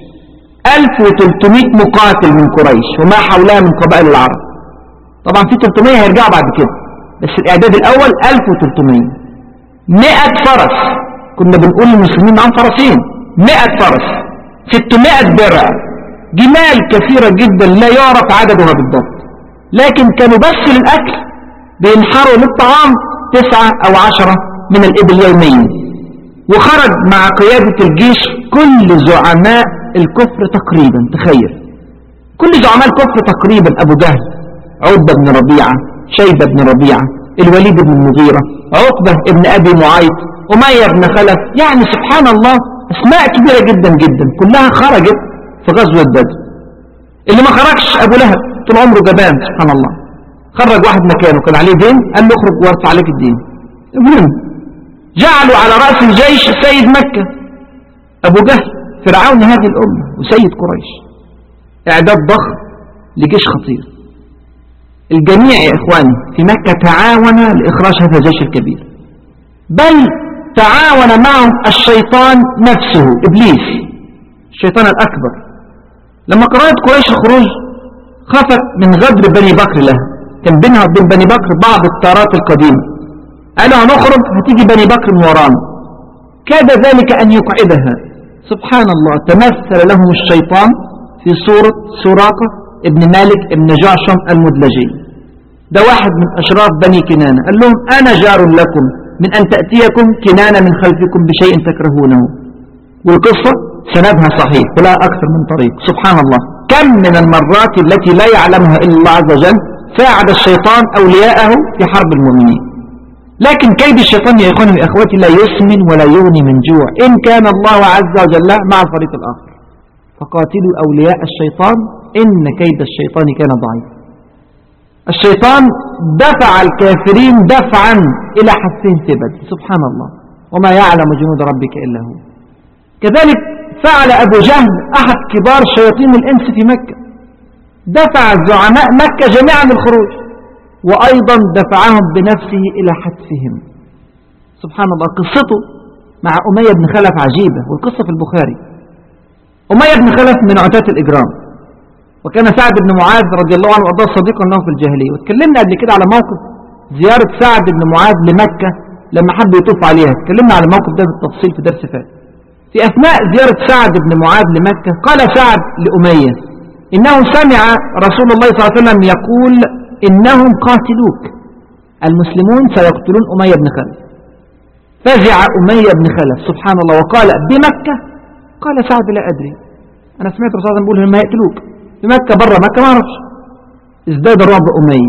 1300 مقاتل من قريش وما حولها من قبائل العرب. طبعا في 300 هيرجعوا بعد كده، بس الاعداد الاول 1300. 100 فرس، كنا بنقول للمسلمين معاهم فرسين، 100 فرس، 600 درع، جمال كثيرة جدا لا يعرف عددها بالضبط، لكن كانوا بس للأكل بينحروا للطعام 9 أو 10 من الإبل يوميا. وخرج مع قيادة الجيش كل زعماء الكفر تقريبا، تخيل، كل زعماء الكفر تقريبا: أبو جهل، عتبة بن ربيعة، شيبة بن ربيعة، الوليد بن المغيرة، عقبة بن أبي معيط، أمية بن خلف. يعني سبحان الله أسماء كبيرة جدا جدا كلها خرجت في غزوة بدر. اللي ما خرجش أبو لهب، طول عمره جبان سبحان الله، خرج واحد مكانه كان عليه دين، قال له اخرج وارفع عليك الدين. المهم جعلوا على رأس الجيش سيد مكة أبو جهل، فرعون هذه الأمة وسيد قريش. إعداد ضخم لجيش خطير. الجميع يا إخواني في مكة تعاون لإخراج هذا الجيش الكبير، بل تعاون معهم الشيطان نفسه، إبليس الشيطان الأكبر. لما قررت قريش الخروج خافت من غدر بني بكر لها، كان بينها وبين بني بكر بعض التارات القديمة، قالوا هنخرج هتيجي بني بكر من ورانا، كاد ذلك أن يقعدها. سبحان الله تمثل لهم الشيطان في صورة سراقة ابن مالك ابن جعشم المدلجي، ده واحد من أشراف بني كنانة، قال لهم أنا جار لكم من أن تأتيكم كنانة من خلفكم بشيء تكرهونه. والقصة سندها صحيح ولا أكثر من طريق. سبحان الله كم من المرات التي لا يعلمها إلا الله عز وجل ساعد الشيطان أولياءه في حرب المؤمنين. لكن كيد الشيطان يا إخواني وإخواتي لا يسمن ولا يغني من جوع إن كان الله عز وجل مع الفريق الآخر. فقاتلوا أولياء الشيطان إن كيد الشيطان كان ضعيف. الشيطان دفع الكافرين دفعا إلى حسين ثبت. سبحان الله وما يعلم جنود ربك إلا هو. كذلك فعل أبو جهل أحد كبار شياطين الإنس في مكة، دفع زعماء مكة جميعا للخروج، وأيضا دفعهم بنفسه إلى حتفهم. سبحان الله قصته مع أمية بن خلف عجيبة، والقصة في البخاري. أمية بن خلف من عتاة الإجرام، وكان سعد بن معاذ رضي الله عنه وأرضاه صديقا له في الجاهلية. واتكلمنا قبل كده على موقف زيارة سعد بن معاذ لمكة لما حب يطوف عليها، اتكلمنا على الموقف ده بالتفصيل في درس فات. في أثناء زيارة سعد بن معاذ لمكة قال سعد لأمية إنه سمع رسول الله صلى الله عليه وسلم يقول إنهم قاتلوك، المسلمون سيقتلون أمية بن خلف. فزع أمية بن خلف سبحان الله وقال بمكة؟ قال سعد لا أدري، أنا سمعت رسول الله يقول هم يقتلوك في مكة، برا مكة ما أعرفش. ازداد رعب أمية،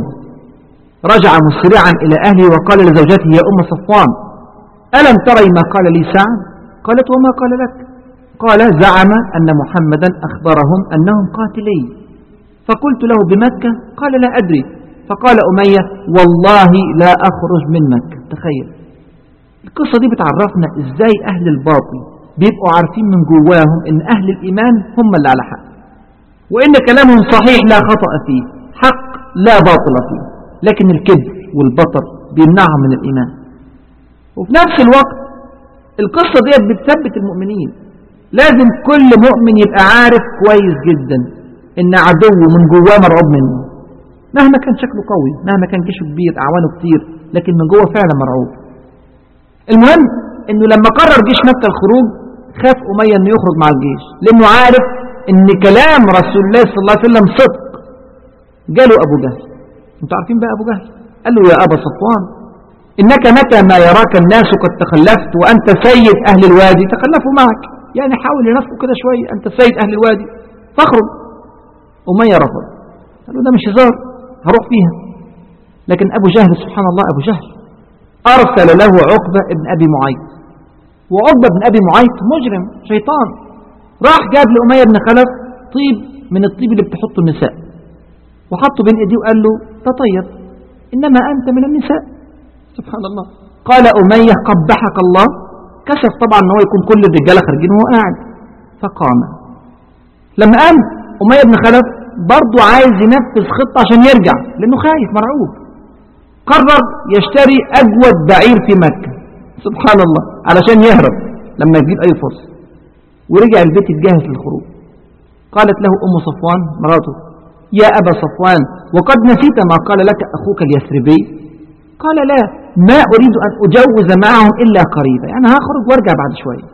رجع مسرعا إلى أهله وقال لزوجته يا أم صفوان ألم تري ما قال لي سعد؟ قالت وما قال لك؟ قال زعم أن محمدا أخبرهم أنهم قاتلي، فقلت له بمكة؟ قال لا أدري. فقال أمية والله لا أخرج من مكة. تخيل القصة دي بتعرفنا إزاي أهل الباطل بيبقوا عارفين من جواهم إن أهل الإيمان هم اللي على حق، وإن كلامهم صحيح لا خطأ فيه، حق لا باطل فيه، لكن الكبر والبطر بيمنعهم من الإيمان. وفي نفس الوقت القصة دي بتثبت المؤمنين. لازم كل مؤمن يبقى عارف كويس جدا إن عدوه من جواه مرعوب منه، مهما كان شكله قوي، مهما كان جيشه كبير أعوانه كتير، لكن من جوه فعلا مرعوب. المهم إنه لما قرر جيش مكة الخروج خاف أمية إنه يخرج مع الجيش، لأنه عارف إن كلام رسول الله صلى الله عليه وسلم صدق، جاله أبو جهل، انتوا عارفين بقى أبو جهل، قال له يا أبا صفوان إنك متى ما يراك الناس قد تخلفت وأنت سيد أهل الوادي تخلفوا معك، يعني حاول ينافقوا كده شوية، أنت سيد أهل الوادي فاخرج. أمية رفض، قال له ده مش هزار، هروح فيها. لكن أبو جهل سبحان الله، أبو جهل أرسل له عقبة ابن أبي معيط، وعقبة ابن أبي معيط مجرم شيطان، راح جاب لأمية بن خلف طيب من الطيب اللي بتحطه النساء، وحطه بين ايديه وقال له تطيب إنما أنت من النساء. سبحان الله. قال أمية قبحك الله، كشف طبعا أنه يكون كل الرجالة خارجين وهو قاعد، فقام. لما قام أمية بن خلف برضو عايز ينفذ خطة عشان يرجع لأنه خايف مرعوب، قرر يشتري أجود بعير في مكة سبحان الله علشان يهرب لما يجيب أي فرصة، ورجع البيت يتجهز للخروج. قالت له أم صفوان مراته يا أبا صفوان وقد نسيت ما قال لك أخوك اليثربي؟ قال لا، ما أريد أن أجوز معهم إلا قريبا، يعني هخرج وارجع بعد شوية.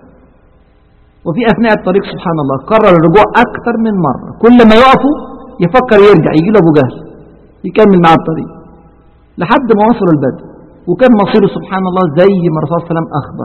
وفي أثناء الطريق سبحان الله قرر الرجوع أكثر من مرة، كل ما يقفوا يفكر يرجع، يجي له أبو جهل يكمل معه الطريق لحد ما وصلوا البدر. وكان مصيره سبحان الله زي ما الرسول صلى الله عليه وسلم أخبر،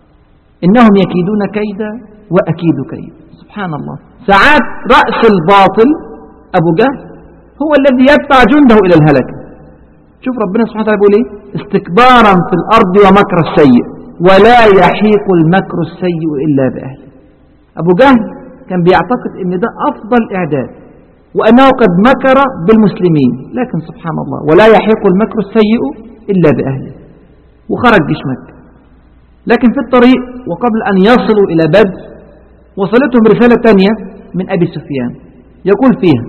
إنهم يكيدون كيدا وأكيد كيد. سبحان الله، ساعات رأس الباطل أبو جهل هو الذي يدفع جنده إلى الهلكة. شوف ربنا سبحانه وتعالى بيقول إيه؟ استكبارا في الأرض ومكر السيء ولا يحيق المكر السيء إلا بأهله. أبو جهل كان بيعتقد إن ده أفضل إعداد وأنه قد مكر بالمسلمين، لكن سبحان الله ولا يحيق المكر السيء إلا بأهله، وخرج جيش مكة. لكن في الطريق وقبل أن يصلوا إلى بدر وصلتهم رسالة تانية من أبي سفيان يقول فيها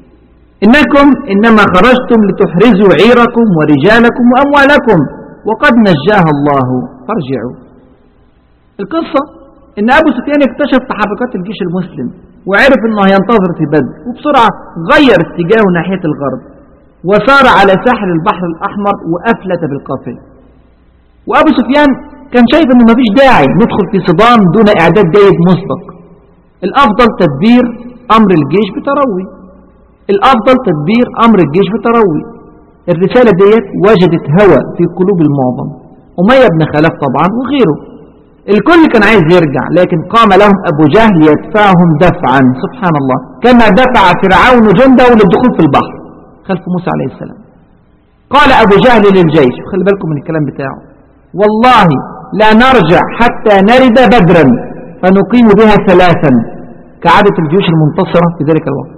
إنكم إنما خرجتم لتحرزوا عيركم ورجالكم وأموالكم وقد نجاها الله فارجعوا. القصة إن أبو سفيان اكتشف تحركات الجيش المسلم وعرف أنه ينتظر في بدر، وبسرعة غير اتجاهه ناحية الغرب وسار على ساحل البحر الأحمر وأفلت بالقافلة. وأبو سفيان كان شايف أنه مفيش داعي ندخل في صدام دون إعداد جيد مسبق، الأفضل تدبير أمر الجيش بتروي، الأفضل تدبير أمر الجيش بتروي. الرسالة ديت وجدت هوى في قلوب المعظم، أمية بن خلف طبعا وغيره، الكل كان عايز يرجع، لكن قام لهم أبو جهل يدفعهم دفعا سبحان الله كما دفع فرعون جنده للدخول في البحر خلف موسى عليه السلام. قال أبو جهل للجيش، خلي بالكم من الكلام بتاعه، والله لا نرجع حتى نرد بدرا فنقيم بها ثلاثا، كعادة الجيوش المنتصرة في ذلك الوقت،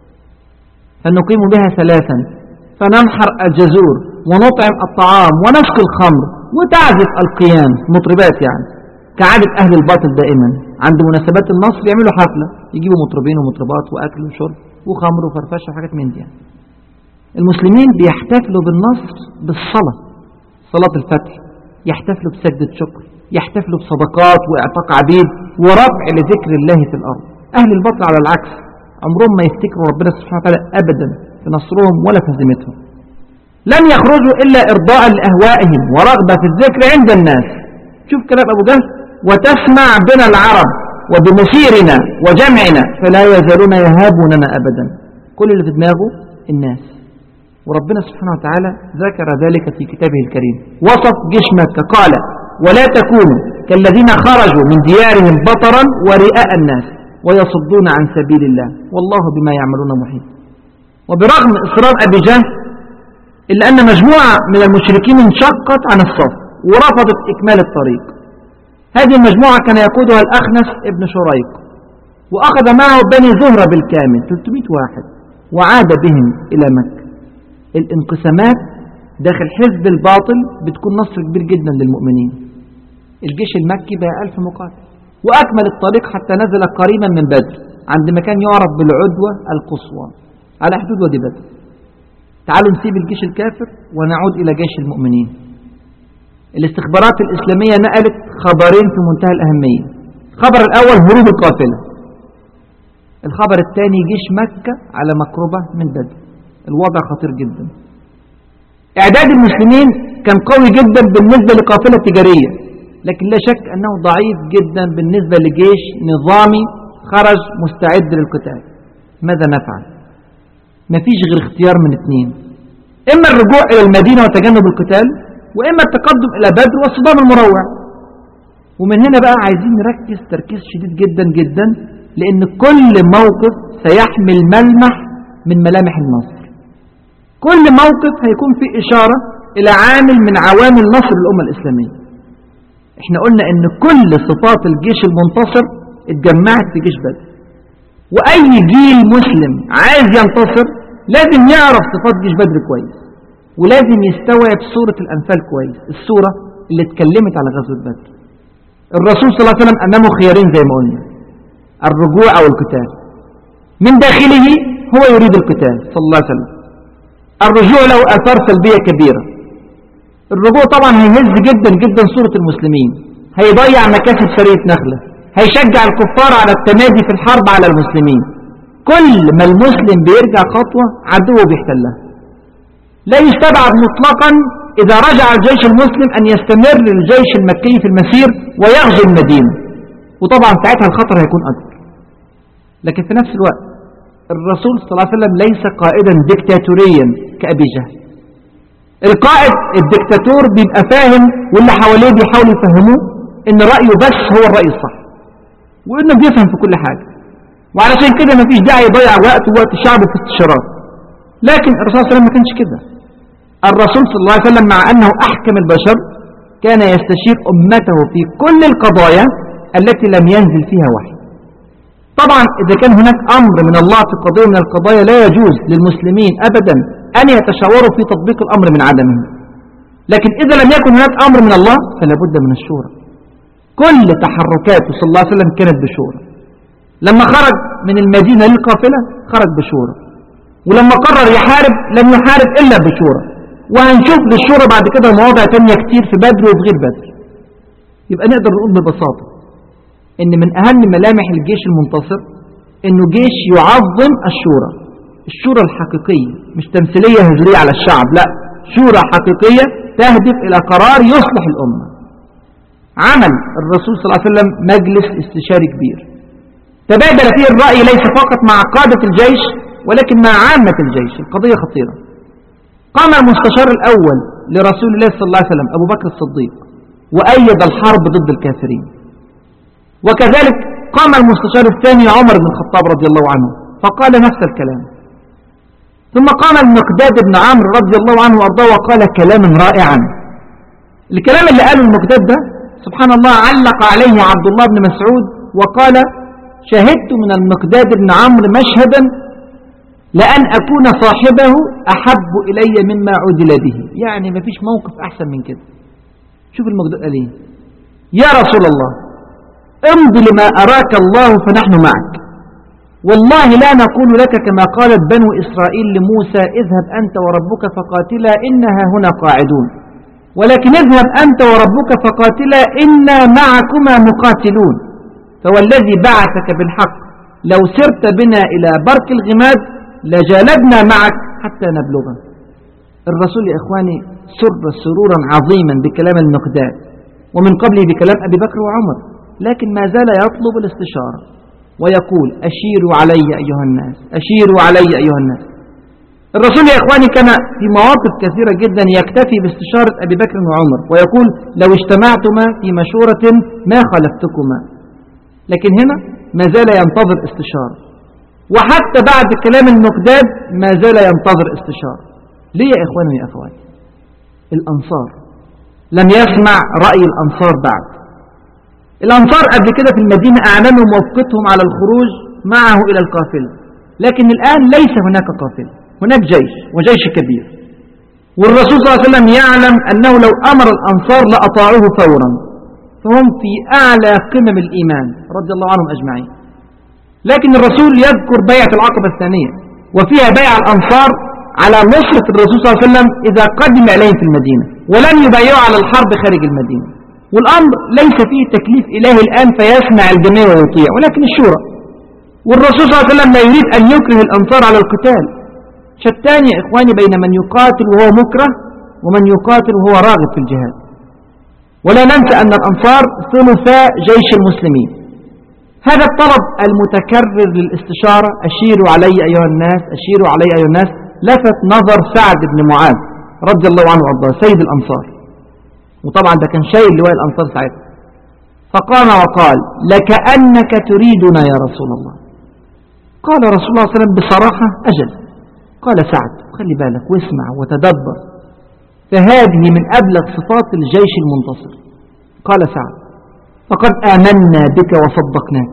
فنقيم بها ثلاثا فننحر الجزور ونطعم الطعام ونسقي الخمر وتعزف القيان، مطربات يعني كعادة أهل الباطل دائما عند مناسبات النصر يعملوا حفلة، يجيبوا مطربين ومطربات وأكل وشرب وخمر وفرفشة وحاجات من دي. المسلمين بيحتفلوا بالنصر بالصلاة، صلاة الفتح، يحتفلوا بسجدة شكر، يحتفلوا بصدقات وإعتاق عبيد ورفع لذكر الله في الأرض. أهل الباطل على العكس عمرهم ما يفتكروا ربنا سبحانه وتعالى أبدا في نصرهم ولا في هزيمتهم. لن يخرجوا إلا إرضاء لأهوائهم ورغبة في الذكر عند الناس. شوف كلام أبو جهل، وتسمع بنا العرب وبمسيرنا وجمعنا فلا يزالون يهابوننا أبدا، كل اللي في دماغه الناس. وربنا سبحانه وتعالى ذكر ذلك في كتابه الكريم، وصف جيش مكة قال ولا تكونوا كالذين خرجوا من ديارهم بطرا ورئاء الناس ويصدون عن سبيل الله والله بما يعملون محيط. وبرغم إصرار أبي جهل إلا أن مجموعة من المشركين انشقت عن الصف ورفضت إكمال الطريق. هذه المجموعة كان يقودها الأخنس ابن شريق، وأخذ معه بني زهرة بالكامل 300 واحد وعاد بهم إلى مكة. الانقسامات داخل حزب الباطل بتكون نصر كبير جدا للمؤمنين. الجيش المكي بقى 1000 مقاتل، وأكمل الطريق حتى نزل قريبا من بدر عند مكان يعرف بالعدوة القصوى على حدود وادي بدر. تعالوا نسيب الجيش الكافر ونعود إلى جيش المؤمنين. الاستخبارات الإسلامية نقلت خبرين في منتهى الأهمية. الخبر الأول هروب القافلة، الخبر الثاني جيش مكة على مقربة من بدر. الوضع خطير جدا. إعداد المسلمين كان قوي جدا بالنسبة لقافلة تجارية، لكن لا شك أنه ضعيف جدا بالنسبة لجيش نظامي خرج مستعد للقتال. ماذا نفعل؟ مفيش غير اختيار من اثنين، إما الرجوع إلى المدينة وتجنب القتال، وإما التقدم إلى بدر والصدام المروع. ومن هنا بقى عايزين نركز تركيز شديد جدا جدا، لأن كل موقف سيحمل ملمح من ملامح النصر. كل موقف هيكون فيه إشارة إلى عامل من عوامل نصر الأمة الإسلامية. احنا قلنا ان كل صفات الجيش المنتصر اتجمعت في جيش بدر، وأي جيل مسلم عايز ينتصر لازم يعرف صفات جيش بدر كويس، ولازم يستوعب سورة الأنفال كويس، السورة اللي اتكلمت على غزوة بدر. الرسول صلى الله عليه وسلم أمامه خيارين زي ما قلنا، الرجوع أو القتال. من داخله هو يريد القتال صلى الله عليه وسلم. الرجوع له آثار سلبية كبيرة. الرجوع طبعا هيهز جدا جدا صورة المسلمين، هيضيع مكاسب سرية نخلة، هيشجع الكفار على التمادي في الحرب على المسلمين. كل ما المسلم بيرجع خطوة عدوه بيحتلها. لا يستبعد مطلقا إذا رجع الجيش المسلم أن يستمر الجيش المكي في المسير ويغزو المدينة، وطبعا ساعتها الخطر هيكون أكبر. لكن في نفس الوقت الرسول صلى الله عليه وسلم ليس قائدا ديكتاتوريا كأبي جهل. القائد الديكتاتور بيبقى فاهم واللي حواليه بيحاولوا يفهموه ان رأيه بس هو الرأي الصح، وانه بيفهم في كل حاجة، وعلشان كده مفيش داعي يضيع وقت الشعب في استشارات. لكن الرسول صلى الله عليه وسلم ما كانش كده. الرسول صلى الله عليه وسلم مع أنه أحكم البشر كان يستشير أمته في كل القضايا التي لم ينزل فيها وحي. طبعا إذا كان هناك أمر من الله في قضية من القضايا لا يجوز للمسلمين أبدا أن يتشاوروا في تطبيق الأمر من عدمه، لكن إذا لم يكن هناك أمر من الله فلا بد من الشورى. كل تحركاته صلى الله عليه وسلم كانت بشورى. لما خرج من المدينة للقافلة خرج بشورى، ولما قرر يحارب لم يحارب إلا بشورى. وهنشوف للشورى بعد كده مواضع تانية كتير في بدر وفي غير بدر. يبقى نقدر نقول ببساطة ان من اهم ملامح الجيش المنتصر انه جيش يعظم الشورى، الشورى الحقيقية، مش تمثيلية هزلية على الشعب، لا، شورى حقيقية تهدف الى قرار يصلح الامة. عمل الرسول صلى الله عليه وسلم مجلس استشاري كبير تبادل فيه الرأي ليس فقط مع قادة الجيش ولكن مع عامة الجيش. القضية خطيرة. قام المستشار الأول لرسول الله صلى الله عليه وسلم أبو بكر الصديق وأيد الحرب ضد الكافرين، وكذلك قام المستشار الثاني عمر بن الخطاب رضي الله عنه فقال نفس الكلام. ثم قام المقداد بن عمرو رضي الله عنه وأرضاه وقال كلاما رائعا. الكلام اللي قاله المقداد ده سبحان الله علق عليه عبد الله بن مسعود وقال شهدت من المقداد بن عمرو مشهدا لأن أكون صاحبه أحب إلي مما عدل به. يعني ما فيش موقف أحسن من كده. شوف المقداد قال ايه: يا رسول الله امض لما أراك الله فنحن معك، والله لا نقول لك كما قالت بنو إسرائيل لموسى اذهب أنت وربك فقاتلا إنها هنا قاعدون، ولكن اذهب أنت وربك فقاتلا إنا معكما مقاتلون، فوالذي بعثك بالحق لو سرت بنا إلى برك الغماد لجالدنا معك حتى نبلغه. الرسول يا إخواني سر سرورا عظيما بكلام المقداد ومن قبله بكلام أبي بكر وعمر، لكن ما زال يطلب الاستشارة ويقول أشيروا علي أيها الناس، أشيروا علي أيها الناس. الرسول يا إخواني كان في مواقف كثيرة جدا يكتفي باستشارة أبي بكر وعمر ويقول لو اجتمعتما في مشورة ما خلفتكما، لكن هنا ما زال ينتظر استشارة، وحتى بعد كلام المقداد ما زال ينتظر استشارة. ليه يا إخواني يا أخواتي؟ الأنصار لم يسمع رأي الأنصار بعد. الأنصار قبل كده في المدينة أعلنوا موافقتهم على الخروج معه إلى القافلة، لكن الآن ليس هناك قافلة، هناك جيش وجيش كبير، والرسول صلى الله عليه وسلم يعلم أنه لو أمر الأنصار لأطاعوه فورا، فهم في أعلى قمم الإيمان رضي الله عنهم أجمعين. لكن الرسول يذكر بيعة العقبة الثانية وفيها بيع الأنصار على نصرة الرسول صلى الله عليه وسلم إذا قدم إليهم في المدينة، ولن يبايعوا على الحرب خارج المدينة. والأمر ليس فيه تكليف إلهي الآن فيسمع الجميع ويطيع، ولكن الشورى. والرسول صلى الله عليه وسلم لا يريد أن يكره الأنصار على القتال. شتان يا إخواني بين من يقاتل وهو مكره ومن يقاتل وهو راغب في الجهاد. ولا ننسى أن الأنصار ثلثاء جيش المسلمين، هذا الطلب المتكرر للاستشارة، أشيروا علي أيها الناس، أشيروا علي أيها الناس، لفت نظر سعد بن معاذ رضي الله عنه وارضاه سيد الأنصار، وطبعا ده كان شايل لواء الأنصار ساعتها، فقام وقال: لكأنك تريدنا يا رسول الله. قال رسول الله صلى الله عليه وسلم بصراحة: أجل. قال سعد: خلي بالك واسمع وتدبر، فهذه من أبلغ صفات الجيش المنتصر. قال سعد: فقد آمنا بك وصدقناك،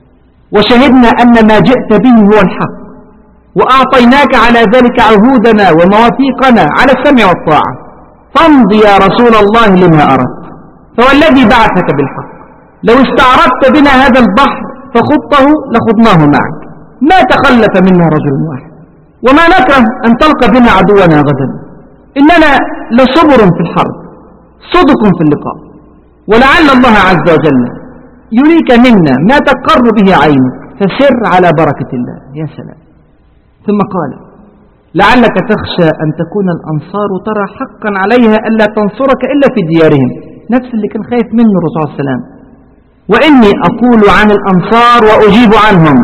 وشهدنا أن ما جئت به هو الحق، وأعطيناك على ذلك عهودنا ومواثيقنا على السمع والطاعة، فامضي يا رسول الله لما أردت، فوالذي بعثك بالحق لو استعرضت بنا هذا البحر فخضته لخضناه معك، ما تخلف منا رجل واحد، وما نكره أن تلقى بنا عدونا غدا، إننا لصبر في الحرب صدق في اللقاء، ولعل الله عز وجل يريك منا ما تقر به عينك، فسر على بركة الله. يا سلام. ثم قال: لعلك تخشى أن تكون الأنصار ترى حقا عليها ألا تنصرك إلا في ديارهم، نفس اللي كان خايف منه الرسول صلى الله عليه وسلم. وإني أقول عن الأنصار وأجيب عنهم: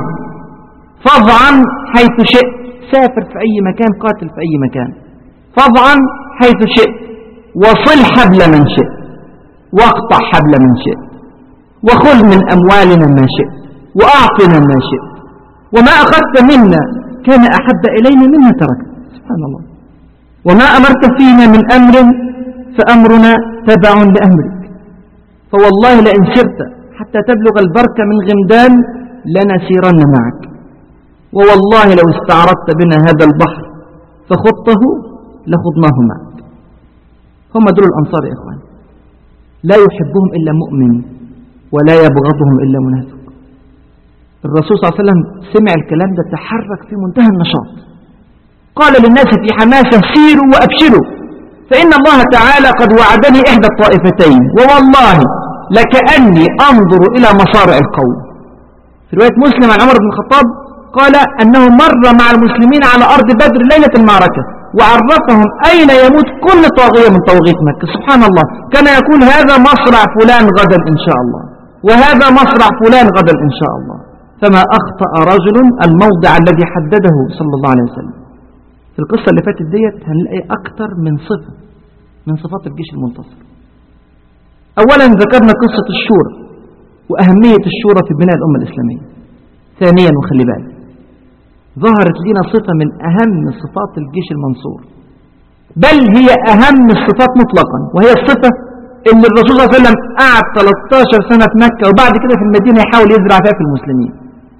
فاضعا حيث شئت، سافر في أي مكان، قاتل في أي مكان، فاضعا حيث شئت، وصل حبل من شئت، واقطع حبل من شئت، وخذ من أموالنا ما شئت، وأعطنا ما شئت، وما أخذت منا كان أحب إلينا مما تركت. سبحان الله. وما أمرت فينا من أمر فأمرنا تبع لأمرك، فوالله لئن سرت حتى تبلغ البرك من غمدان لنسيرن معك، ووالله لو استعرضت بنا هذا البحر فخضته لخضناه معك. هم دول الأنصار يا إخوان، لا يحبهم إلا مؤمن ولا يبغضهم إلا منافق. الرسول صلى الله عليه وسلم سمع الكلام ده تحرك في منتهى النشاط، قال للناس في حماسة: سيروا وأبشروا، فإن الله تعالى قد وعدني إحدى الطائفتين، ووالله لكأني أنظر إلى مصارع القوم. في رواية مسلم عن عمر بن الخطاب قال أنه مر مع المسلمين على أرض بدر ليلة المعركة، وعرفهم أين يموت كل طاغية من طواغيت مكة. سبحان الله، كان يقول: هذا مصرع فلان غدا إن شاء الله، وهذا مصرع فلان غدا إن شاء الله. فما أخطأ رجل الموضع الذي حدده صلى الله عليه وسلم. في القصة اللي فاتت ديت هنلاقي أكتر من صفة من صفات الجيش المنتصر. أولا ذكرنا قصة الشورى وأهمية الشورى في بناء الأمة الإسلامية. ثانيا، وخلي بالك، ظهرت لنا صفة من أهم صفات الجيش المنصور، بل هي أهم الصفات مطلقا، وهي الصفة اللي الرسول صلى الله عليه وسلم قعد 13 سنة في مكة وبعد كده في المدينة يحاول يزرع فيها في المسلمين،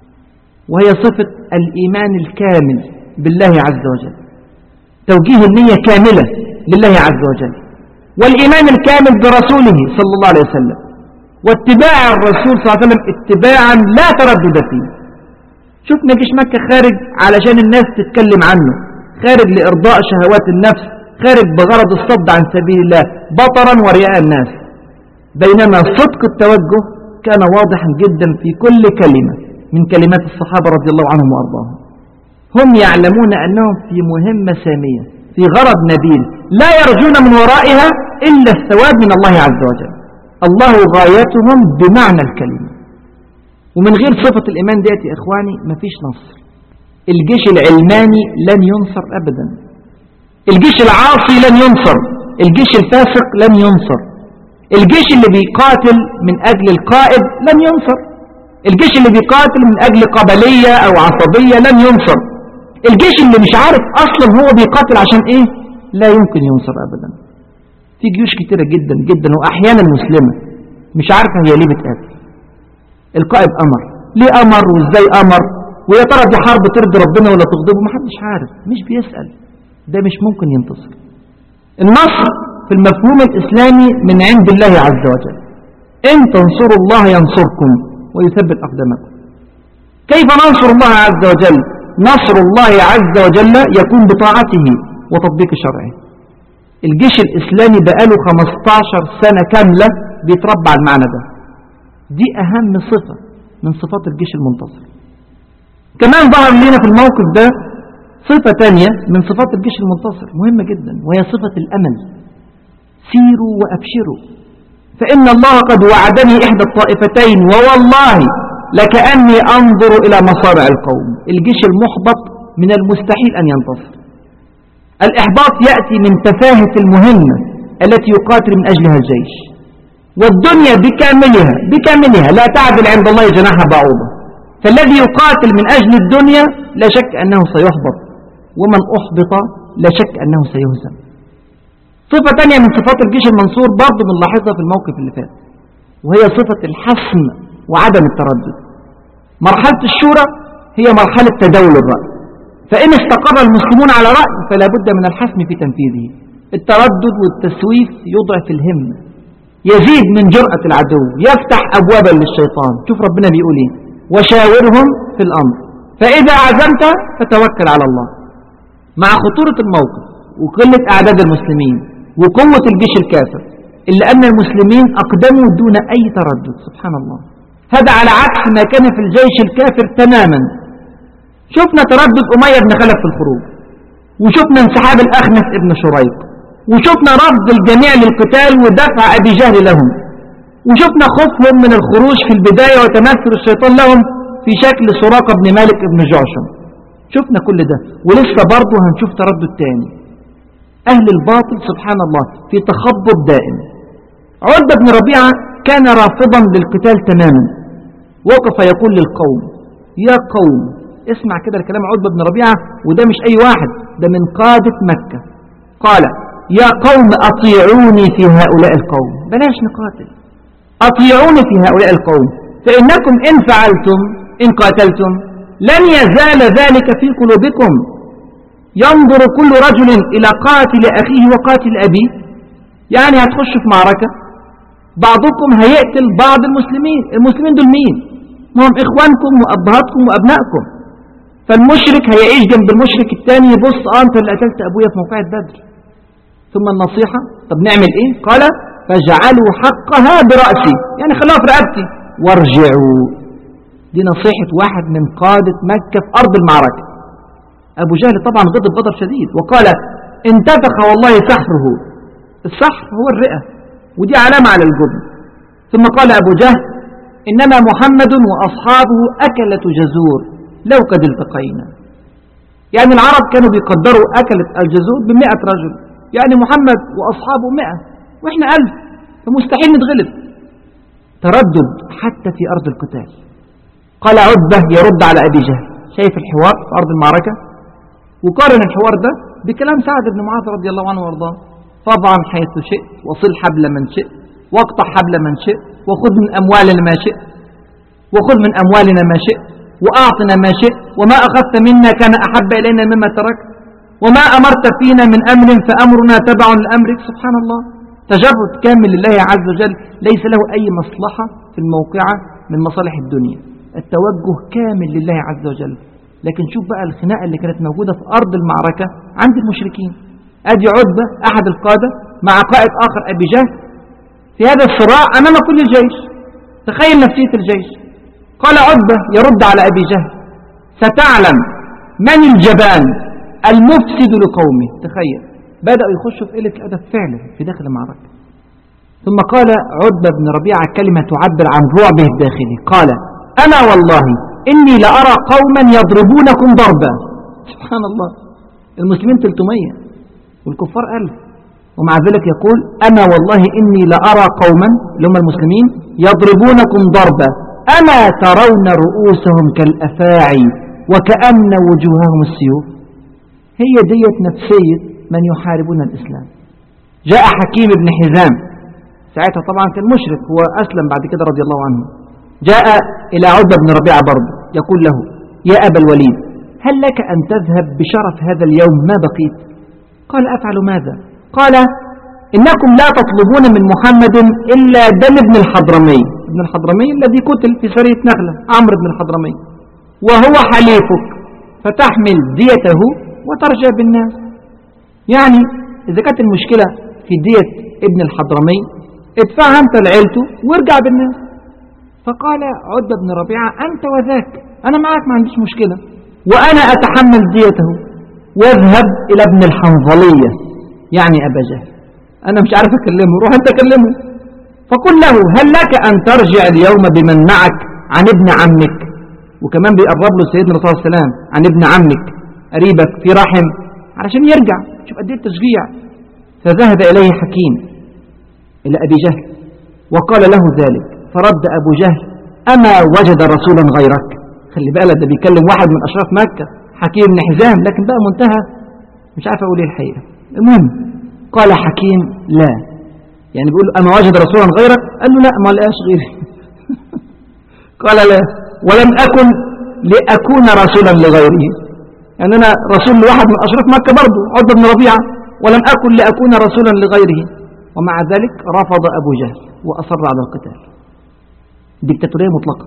وهي صفة الإيمان الكامل بالله عز وجل، توجيه النية كاملة لله عز وجل، والإيمان الكامل برسوله صلى الله عليه وسلم، واتباع الرسول صلى الله عليه وسلم اتباعا لا تردد فيه. شفنا جيش مكة خارج علشان الناس تتكلم عنه، خارج لإرضاء شهوات النفس، خارج بغرض الصد عن سبيل الله بطرا ورياء الناس، بينما صدق التوجه كان واضحا جدا في كل كلمة من كلمات الصحابة رضي الله عنهم وأرضاهم. هم يعلمون أنهم في مهمة سامية، في غرض نبيل، لا يرجون من ورائها إلا الثواب من الله عز وجل. الله غايتهم بمعنى الكلمة. ومن غير صفة الإيمان ديت يا إخواني مفيش نصر. الجيش العلماني لن ينصر أبدا، الجيش العاصي لن ينصر، الجيش الفاسق لن ينصر، الجيش اللي بيقاتل من أجل القائد لن ينصر، الجيش اللي بيقاتل من أجل قبلية أو عصبية لن ينصر، الجيش اللي مش عارف أصلا هو بيقاتل عشان إيه لا يمكن ينصر أبدا. في جيوش كتيرة جدا جدا وأحيانا مسلمة مش عارفة هي ليه بتقاتل. القائد أمر، ليه أمر وإزاي أمر، ويا ترى دي حرب ترضي ربنا ولا تغضبه، محدش عارف، مش بيسأل، ده مش ممكن ينتصر. النصر في المفهوم الإسلامي من عند الله عز وجل، إن تنصروا الله ينصركم ويثبت أقدامكم. كيف ننصر الله عز وجل؟ نصر الله عز وجل يكون بطاعته وتطبيق شرعه. الجيش الإسلامي بقاله 15 سنة كاملة بيتربع المعنى ده. دي أهم صفة من صفات الجيش المنتصر. كمان ظهر لنا في الموقف ده صفة تانية من صفات الجيش المنتصر مهمة جدا، وهي صفة الأمل. سيروا وأبشروا، فإن الله قد وعدني إحدى الطائفتين، ووالله لكأني أنظر إلى مصارع القوم. الجيش المحبط من المستحيل أن ينتصر. الإحباط يأتي من تفاهة المهمة التي يقاتل من أجلها الجيش، والدنيا بكاملها لا تعدل عند الله جناح بعوضة. فالذي يقاتل من أجل الدنيا لا شك أنه سيحبط، ومن أحبط لا شك أنه سيهزم. صفة تانية من صفات الجيش المنصور برضو بنلاحظها في الموقف اللي فات، وهي صفة الحسم وعدم التردد. مرحلة الشورى هي مرحلة تداول الرأي، فإن استقر المسلمون على رأي فلا بد من الحسم في تنفيذه. التردد والتسويف يضعف الهمة، يزيد من جرأة العدو، يفتح أبوابا للشيطان. شوف ربنا بيقول ايه: وشاورهم في الأمر فإذا عزمت فتوكل على الله. مع خطورة الموقف وقلة أعداد المسلمين وقوة الجيش الكافر، إلا أن المسلمين أقدموا دون أي تردد. سبحان الله، هذا على عكس ما كان في الجيش الكافر تماما. شفنا تردد أمية بن خلف في الخروج، وشفنا انسحاب الأخنس ابن شريق، وشفنا رفض الجميع للقتال ودفع أبي جهل لهم، وشفنا خوفهم من الخروج في البداية وتمثل الشيطان لهم في شكل سراقة بن مالك ابن جعشم. شفنا كل ده، ولسه برضه هنشوف تردد تاني. أهل الباطل سبحان الله في تخبط دائم. عتبة بن ربيعة كان رافضا للقتال تماما، وقف يقول للقوم: يا قوم، اسمع كده الكلام عتبة بن ربيعة، وده مش أي واحد، ده من قادة مكة. قال: يا قوم أطيعوني في هؤلاء القوم. بلاش نقاتل، أطيعوني في هؤلاء القوم، فإنكم إن قاتلتم لن يزال ذلك في قلوبكم. ينظر كل رجل إلى قاتل أخيه وقاتل أبيه. يعني هتخشوا في معركة، بعضكم هيقتل بعض المسلمين دول مين؟ ما هم إخوانكم وأبهاتكم وأبنائكم. فالمشرك هيعيش جنب المشرك الثاني يبص: أنت اللي قتلت أبويا في موقعة بدر. ثم النصيحة: طب نعمل إيه؟ قال: فاجعلوا حقها برأسي، يعني خلوها في رقبتي، وارجعوا. دي نصيحة واحد من قادة مكة في أرض المعركة. أبو جهل طبعا غضب غضب شديد وقال: انتفخ والله سحره. السحر هو الرئة، ودي علامة على الجبن. ثم قال أبو جهل: إنما محمد وأصحابه أكلة جزور لو قد التقينا. يعني العرب كانوا بيقدروا أكلة الجزور ب100 رجل، يعني محمد وأصحابه 100 وإحنا 1000، فمستحيل نتغلب. تردد حتى في أرض القتال. قال عتبة يرد على أبي جهل: شايف الحوار في أرض المعركة؟ وقارن الحوار ده بكلام سعد بن معاذ رضي الله عنه وارضاه: فاضعن حيث شئت، وصل حبل من شئت، واقطع حبل من شئت، وخذ من أموالنا ما شئت، وأعطنا ما شئت، وما أخذت منا كان أحب إلينا مما تركت، وما أمرت فينا من أمر فأمرنا تبع لأمرك. سبحان الله، تجرد كامل لله عز وجل، ليس له أي مصلحة في الموقعة من مصالح الدنيا، التوجه كامل لله عز وجل. لكن شوف بقى الخناقة اللي كانت موجودة في أرض المعركة عند المشركين. أدي عتبة أحد القادة مع قائد آخر أبي جهل في هذا الصراع أمام كل الجيش. تخيل نفسية الجيش. قال عتبة يرد على أبي جهل: ستعلم من الجبان المفسد لقومه. تخيل، بدأوا يخشوا في قلة الأدب فعلا في داخل المعركة. ثم قال عتبة بن ربيعة كلمة تعبر عن رعبه الداخلي. قال: أنا والله إني لأرى قوما يضربونكم ضربا. سبحان الله، المسلمين 300 والكفار 1000، ومع ذلك يقول: أنا والله إني لأرى قوما اللي هم المسلمين يضربونكم ضربا أما ترون رؤوسهم كالأفاعي وكأن وجوههم السيوف. هي ديت نفسية من يحاربون الإسلام. جاء حكيم بن حزام، ساعتها طبعا كان مشرك، هو أسلم بعد كده رضي الله عنه. جاء إلى عتبة بن ربيعة برضه يقول له: يا أبا الوليد، هل لك أن تذهب بشرف هذا اليوم ما بقيت؟ قال: أفعل ماذا؟ قال: إنكم لا تطلبون من محمد إلا دم ابن الحضرمي. ابن الحضرمي الذي قتل في سرية نخلة، عمرو بن الحضرمي، وهو حليفك، فتحمل ديته وترجع بالناس. يعني إذا كانت المشكلة في دية ابن الحضرمي ادفعها أنت لعيلته وارجع بالناس. فقال عتبة بن ربيعة: أنت وذاك، أنا معك ما عنديش مشكلة، وأنا أتحمل ديته، واذهب إلى ابن الحنظلية يعني أبا جهل، أنا مش عارف أكلمه، روح أنت كلمه، فقل له: هل لك أن ترجع اليوم بمن معك عن ابن عمك، وكمان بيقرب له سيدنا الرسول صلى الله عليه وسلم عن ابن عمك قريبك في رحم علشان يرجع. شوف قد ايه التشجيع. فذهب إليه حكيم إلى أبي جهل وقال له ذلك، فرد أبو جهل: أما وجد رسولا غيرك؟ خلي بالك ده بيكلم واحد من أشراف مكة، حكيم بن حزام، لكن بقى منتهى مش عارف أقول إيه الحقيقة. المهم قال حكيم: لا، يعني بيقول أما وجد رسولا غيرك؟ قال له لا، ما لقاش غيري. قال لا، ولم أكن لأكون رسولا لغيره، يعني أنا رسول لواحد من أشراف مكة برضه، عتبة بن ربيعة، ولم أكن لأكون رسولا لغيره. ومع ذلك رفض أبو جهل وأصر على القتال. ديكتاتورية مطلقة.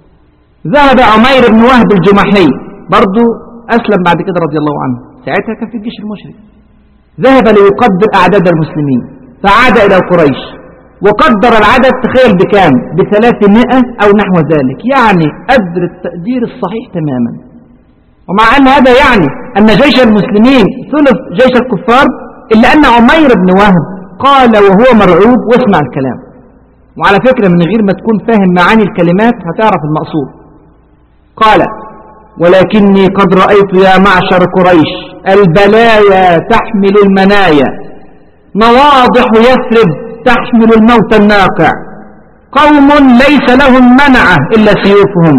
ذهب عمير بن وهب الجمحي، برضه أسلم بعد كده رضي الله عنه، ساعتها كان في الجيش المشرك. ذهب ليقدر أعداد المسلمين، فعاد إلى قريش وقدر العدد، تخيل بكام؟ ب300 أو نحو ذلك، يعني قدر التقدير الصحيح تماما. ومع أن هذا يعني أن جيش المسلمين ثلث جيش الكفار، إلا أن عمير بن وهب قال وهو مرعوب، واسمع الكلام، وعلى فكرة من غير ما تكون فاهم معاني الكلمات هتعرف المقصود. قال: ولكني قد رأيت يا معشر قريش البلايا تحمل المنايا، نواضح يثرب تحمل الموت الناقع، قوم ليس لهم منعة إلا سيوفهم،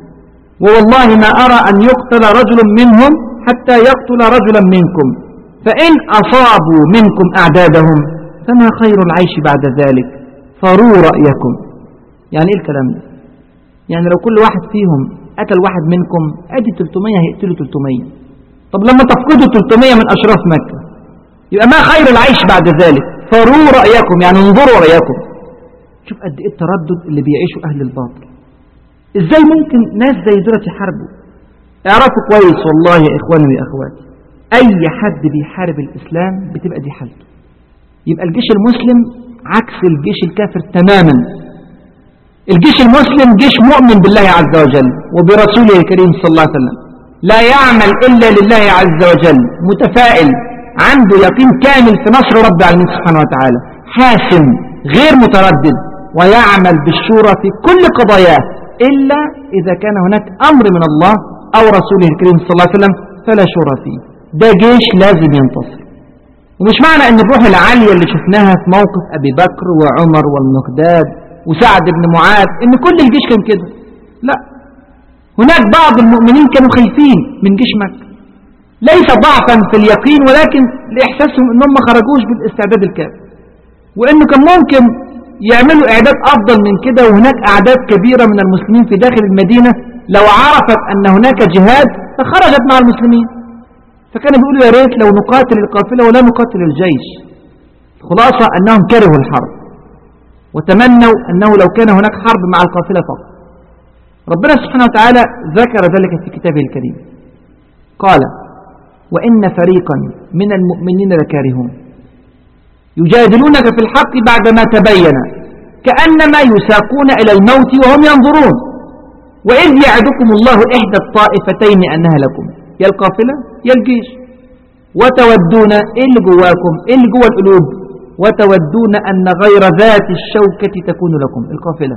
ووالله ما أرى أن يقتل رجل منهم حتى يقتل رجلا منكم، فإن أصابوا منكم أعدادهم فما خير العيش بعد ذلك، فروا رأيكم. يعني إيه الكلام ده؟ يعني لو كل واحد فيهم قتل واحد منكم، أدي 300 هيقتلوا 300. طب لما تفقدوا 300 من أشراف مكة يبقى ما خير العيش بعد ذلك، فروا رأيكم، يعني انظروا رأيكم. شوف قد إيه التردد اللي بيعيشوا أهل الباطل. إزاي ممكن ناس زي دولة يحاربوا؟ اعرفوا كويس والله يا إخواني وأخواتي، أي حد بيحارب الإسلام بتبقى دي حالته. يبقى الجيش المسلم عكس الجيش الكافر تماما. الجيش المسلم جيش مؤمن بالله عز وجل وبرسوله الكريم صلى الله عليه وسلم، لا يعمل إلا لله عز وجل، متفائل، عنده يقين كامل في نصر رب العالمين سبحانه وتعالى، حاسم غير متردد، ويعمل بالشورى في كل قضاياه، إلا إذا كان هناك أمر من الله أو رسوله الكريم صلى الله عليه وسلم فلا شورى فيه. ده جيش لازم ينتصر. ومش معنى أن الروح العالية اللي شفناها في موقف أبي بكر وعمر والمقداد وسعد بن معاذ إن كل الجيش كان كده، لا، هناك بعض المؤمنين كانوا خايفين من جيش مكة، ليس ضعفا في اليقين ولكن لإحساسهم أنهم ما خرجوش بالاستعداد الكامل، وأنه كان ممكن يعملوا إعداد أفضل من كده، وهناك أعداد كبيرة من المسلمين في داخل المدينة لو عرفت أن هناك جهاد فخرجت مع المسلمين. فكانوا بيقولوا يا ريت لو نقاتل القافلة ولا نقاتل الجيش. الخلاصة أنهم كرهوا الحرب وتمنوا أنه لو كان هناك حرب مع القافلة فقط. ربنا سبحانه وتعالى ذكر ذلك في كتابه الكريم، قال: وإن فريقا من المؤمنين لكارهون يجادلونك في الحق بعدما تبين كأنما يساقون إلى الموت وهم ينظرون، وإذ يعدكم الله إحدى الطائفتين أنها لكم، يا القافلة يا الجيش، وتودون إيه اللي جواكم، إيه اللي جوا القلوب، وتودون أن غير ذات الشوكة تكون لكم، القافلة.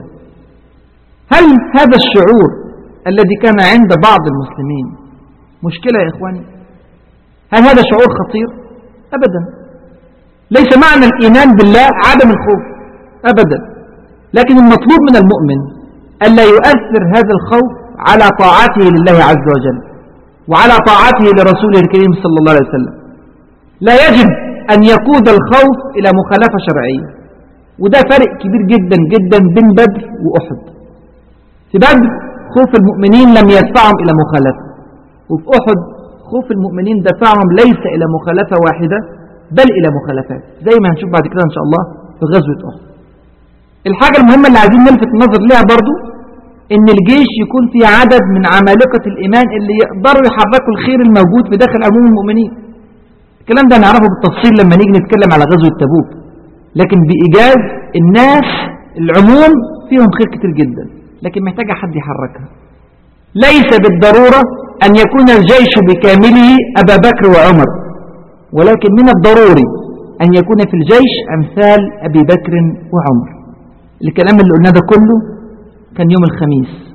هل هذا الشعور الذي كان عند بعض المسلمين مشكلة يا إخواني؟ هل هذا شعور خطير؟ أبدا. ليس معنى الإيمان بالله عدم الخوف أبدا، لكن المطلوب من المؤمن ألا يؤثر هذا الخوف على طاعته لله عز وجل وعلى طاعته لرسوله الكريم صلى الله عليه وسلم. لا يجب أن يقود الخوف إلى مخالفة شرعية، وده فرق كبير جدا جدا بين بدر وأحد. في بدر خوف المؤمنين لم يدفعهم إلى مخالفة، وفي أحد خوف المؤمنين دفعهم ليس إلى مخالفة واحدة بل إلى مخالفات، زي ما هنشوف بعد كده إن شاء الله في غزوة أحد. الحاجة المهمة اللي عايزين نلفت النظر لها برضو إن الجيش يكون فيه عدد من عمالقة الإيمان اللي يقدروا يحركوا الخير الموجود في داخل عموم المؤمنين. الكلام ده نعرفه بالتفصيل لما نيجي نتكلم على غزوة تبوك، لكن بإيجاز الناس العموم فيهم خير كتير جدا، لكن محتاجة حد يحركها. ليس بالضرورة أن يكون الجيش بكامله أبا بكر وعمر، ولكن من الضروري أن يكون في الجيش أمثال أبي بكر وعمر. الكلام اللي قلنا ده كله كان يوم الخميس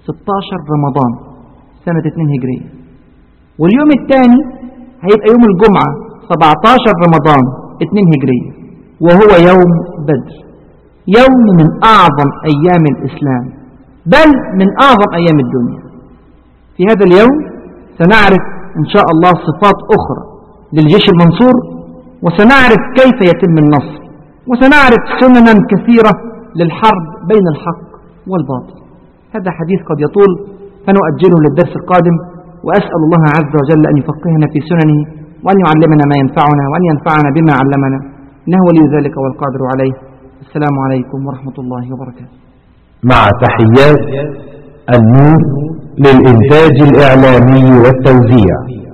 16 رمضان سنة 2 هجرية، واليوم الثاني هيبقى يوم الجمعة 17 رمضان 2 هجرية، وهو يوم بدر، يوم من أعظم أيام الإسلام، بل من أعظم أيام الدنيا. في هذا اليوم سنعرف إن شاء الله صفات أخرى للجيش المنصور، وسنعرف كيف يتم النصر، وسنعرف سننا كثيرة للحرب بين الحق والباطل. هذا حديث قد يطول فنؤجله للدرس القادم، وأسأل الله عز وجل أن يفقهنا في سننه، وأن يعلمنا ما ينفعنا، وأن ينفعنا بما علمنا، إنه ولي ذلك والقادر عليه. السلام عليكم ورحمة الله وبركاته. مع تحيات النور للإنتاج الإعلامي والتوزيع.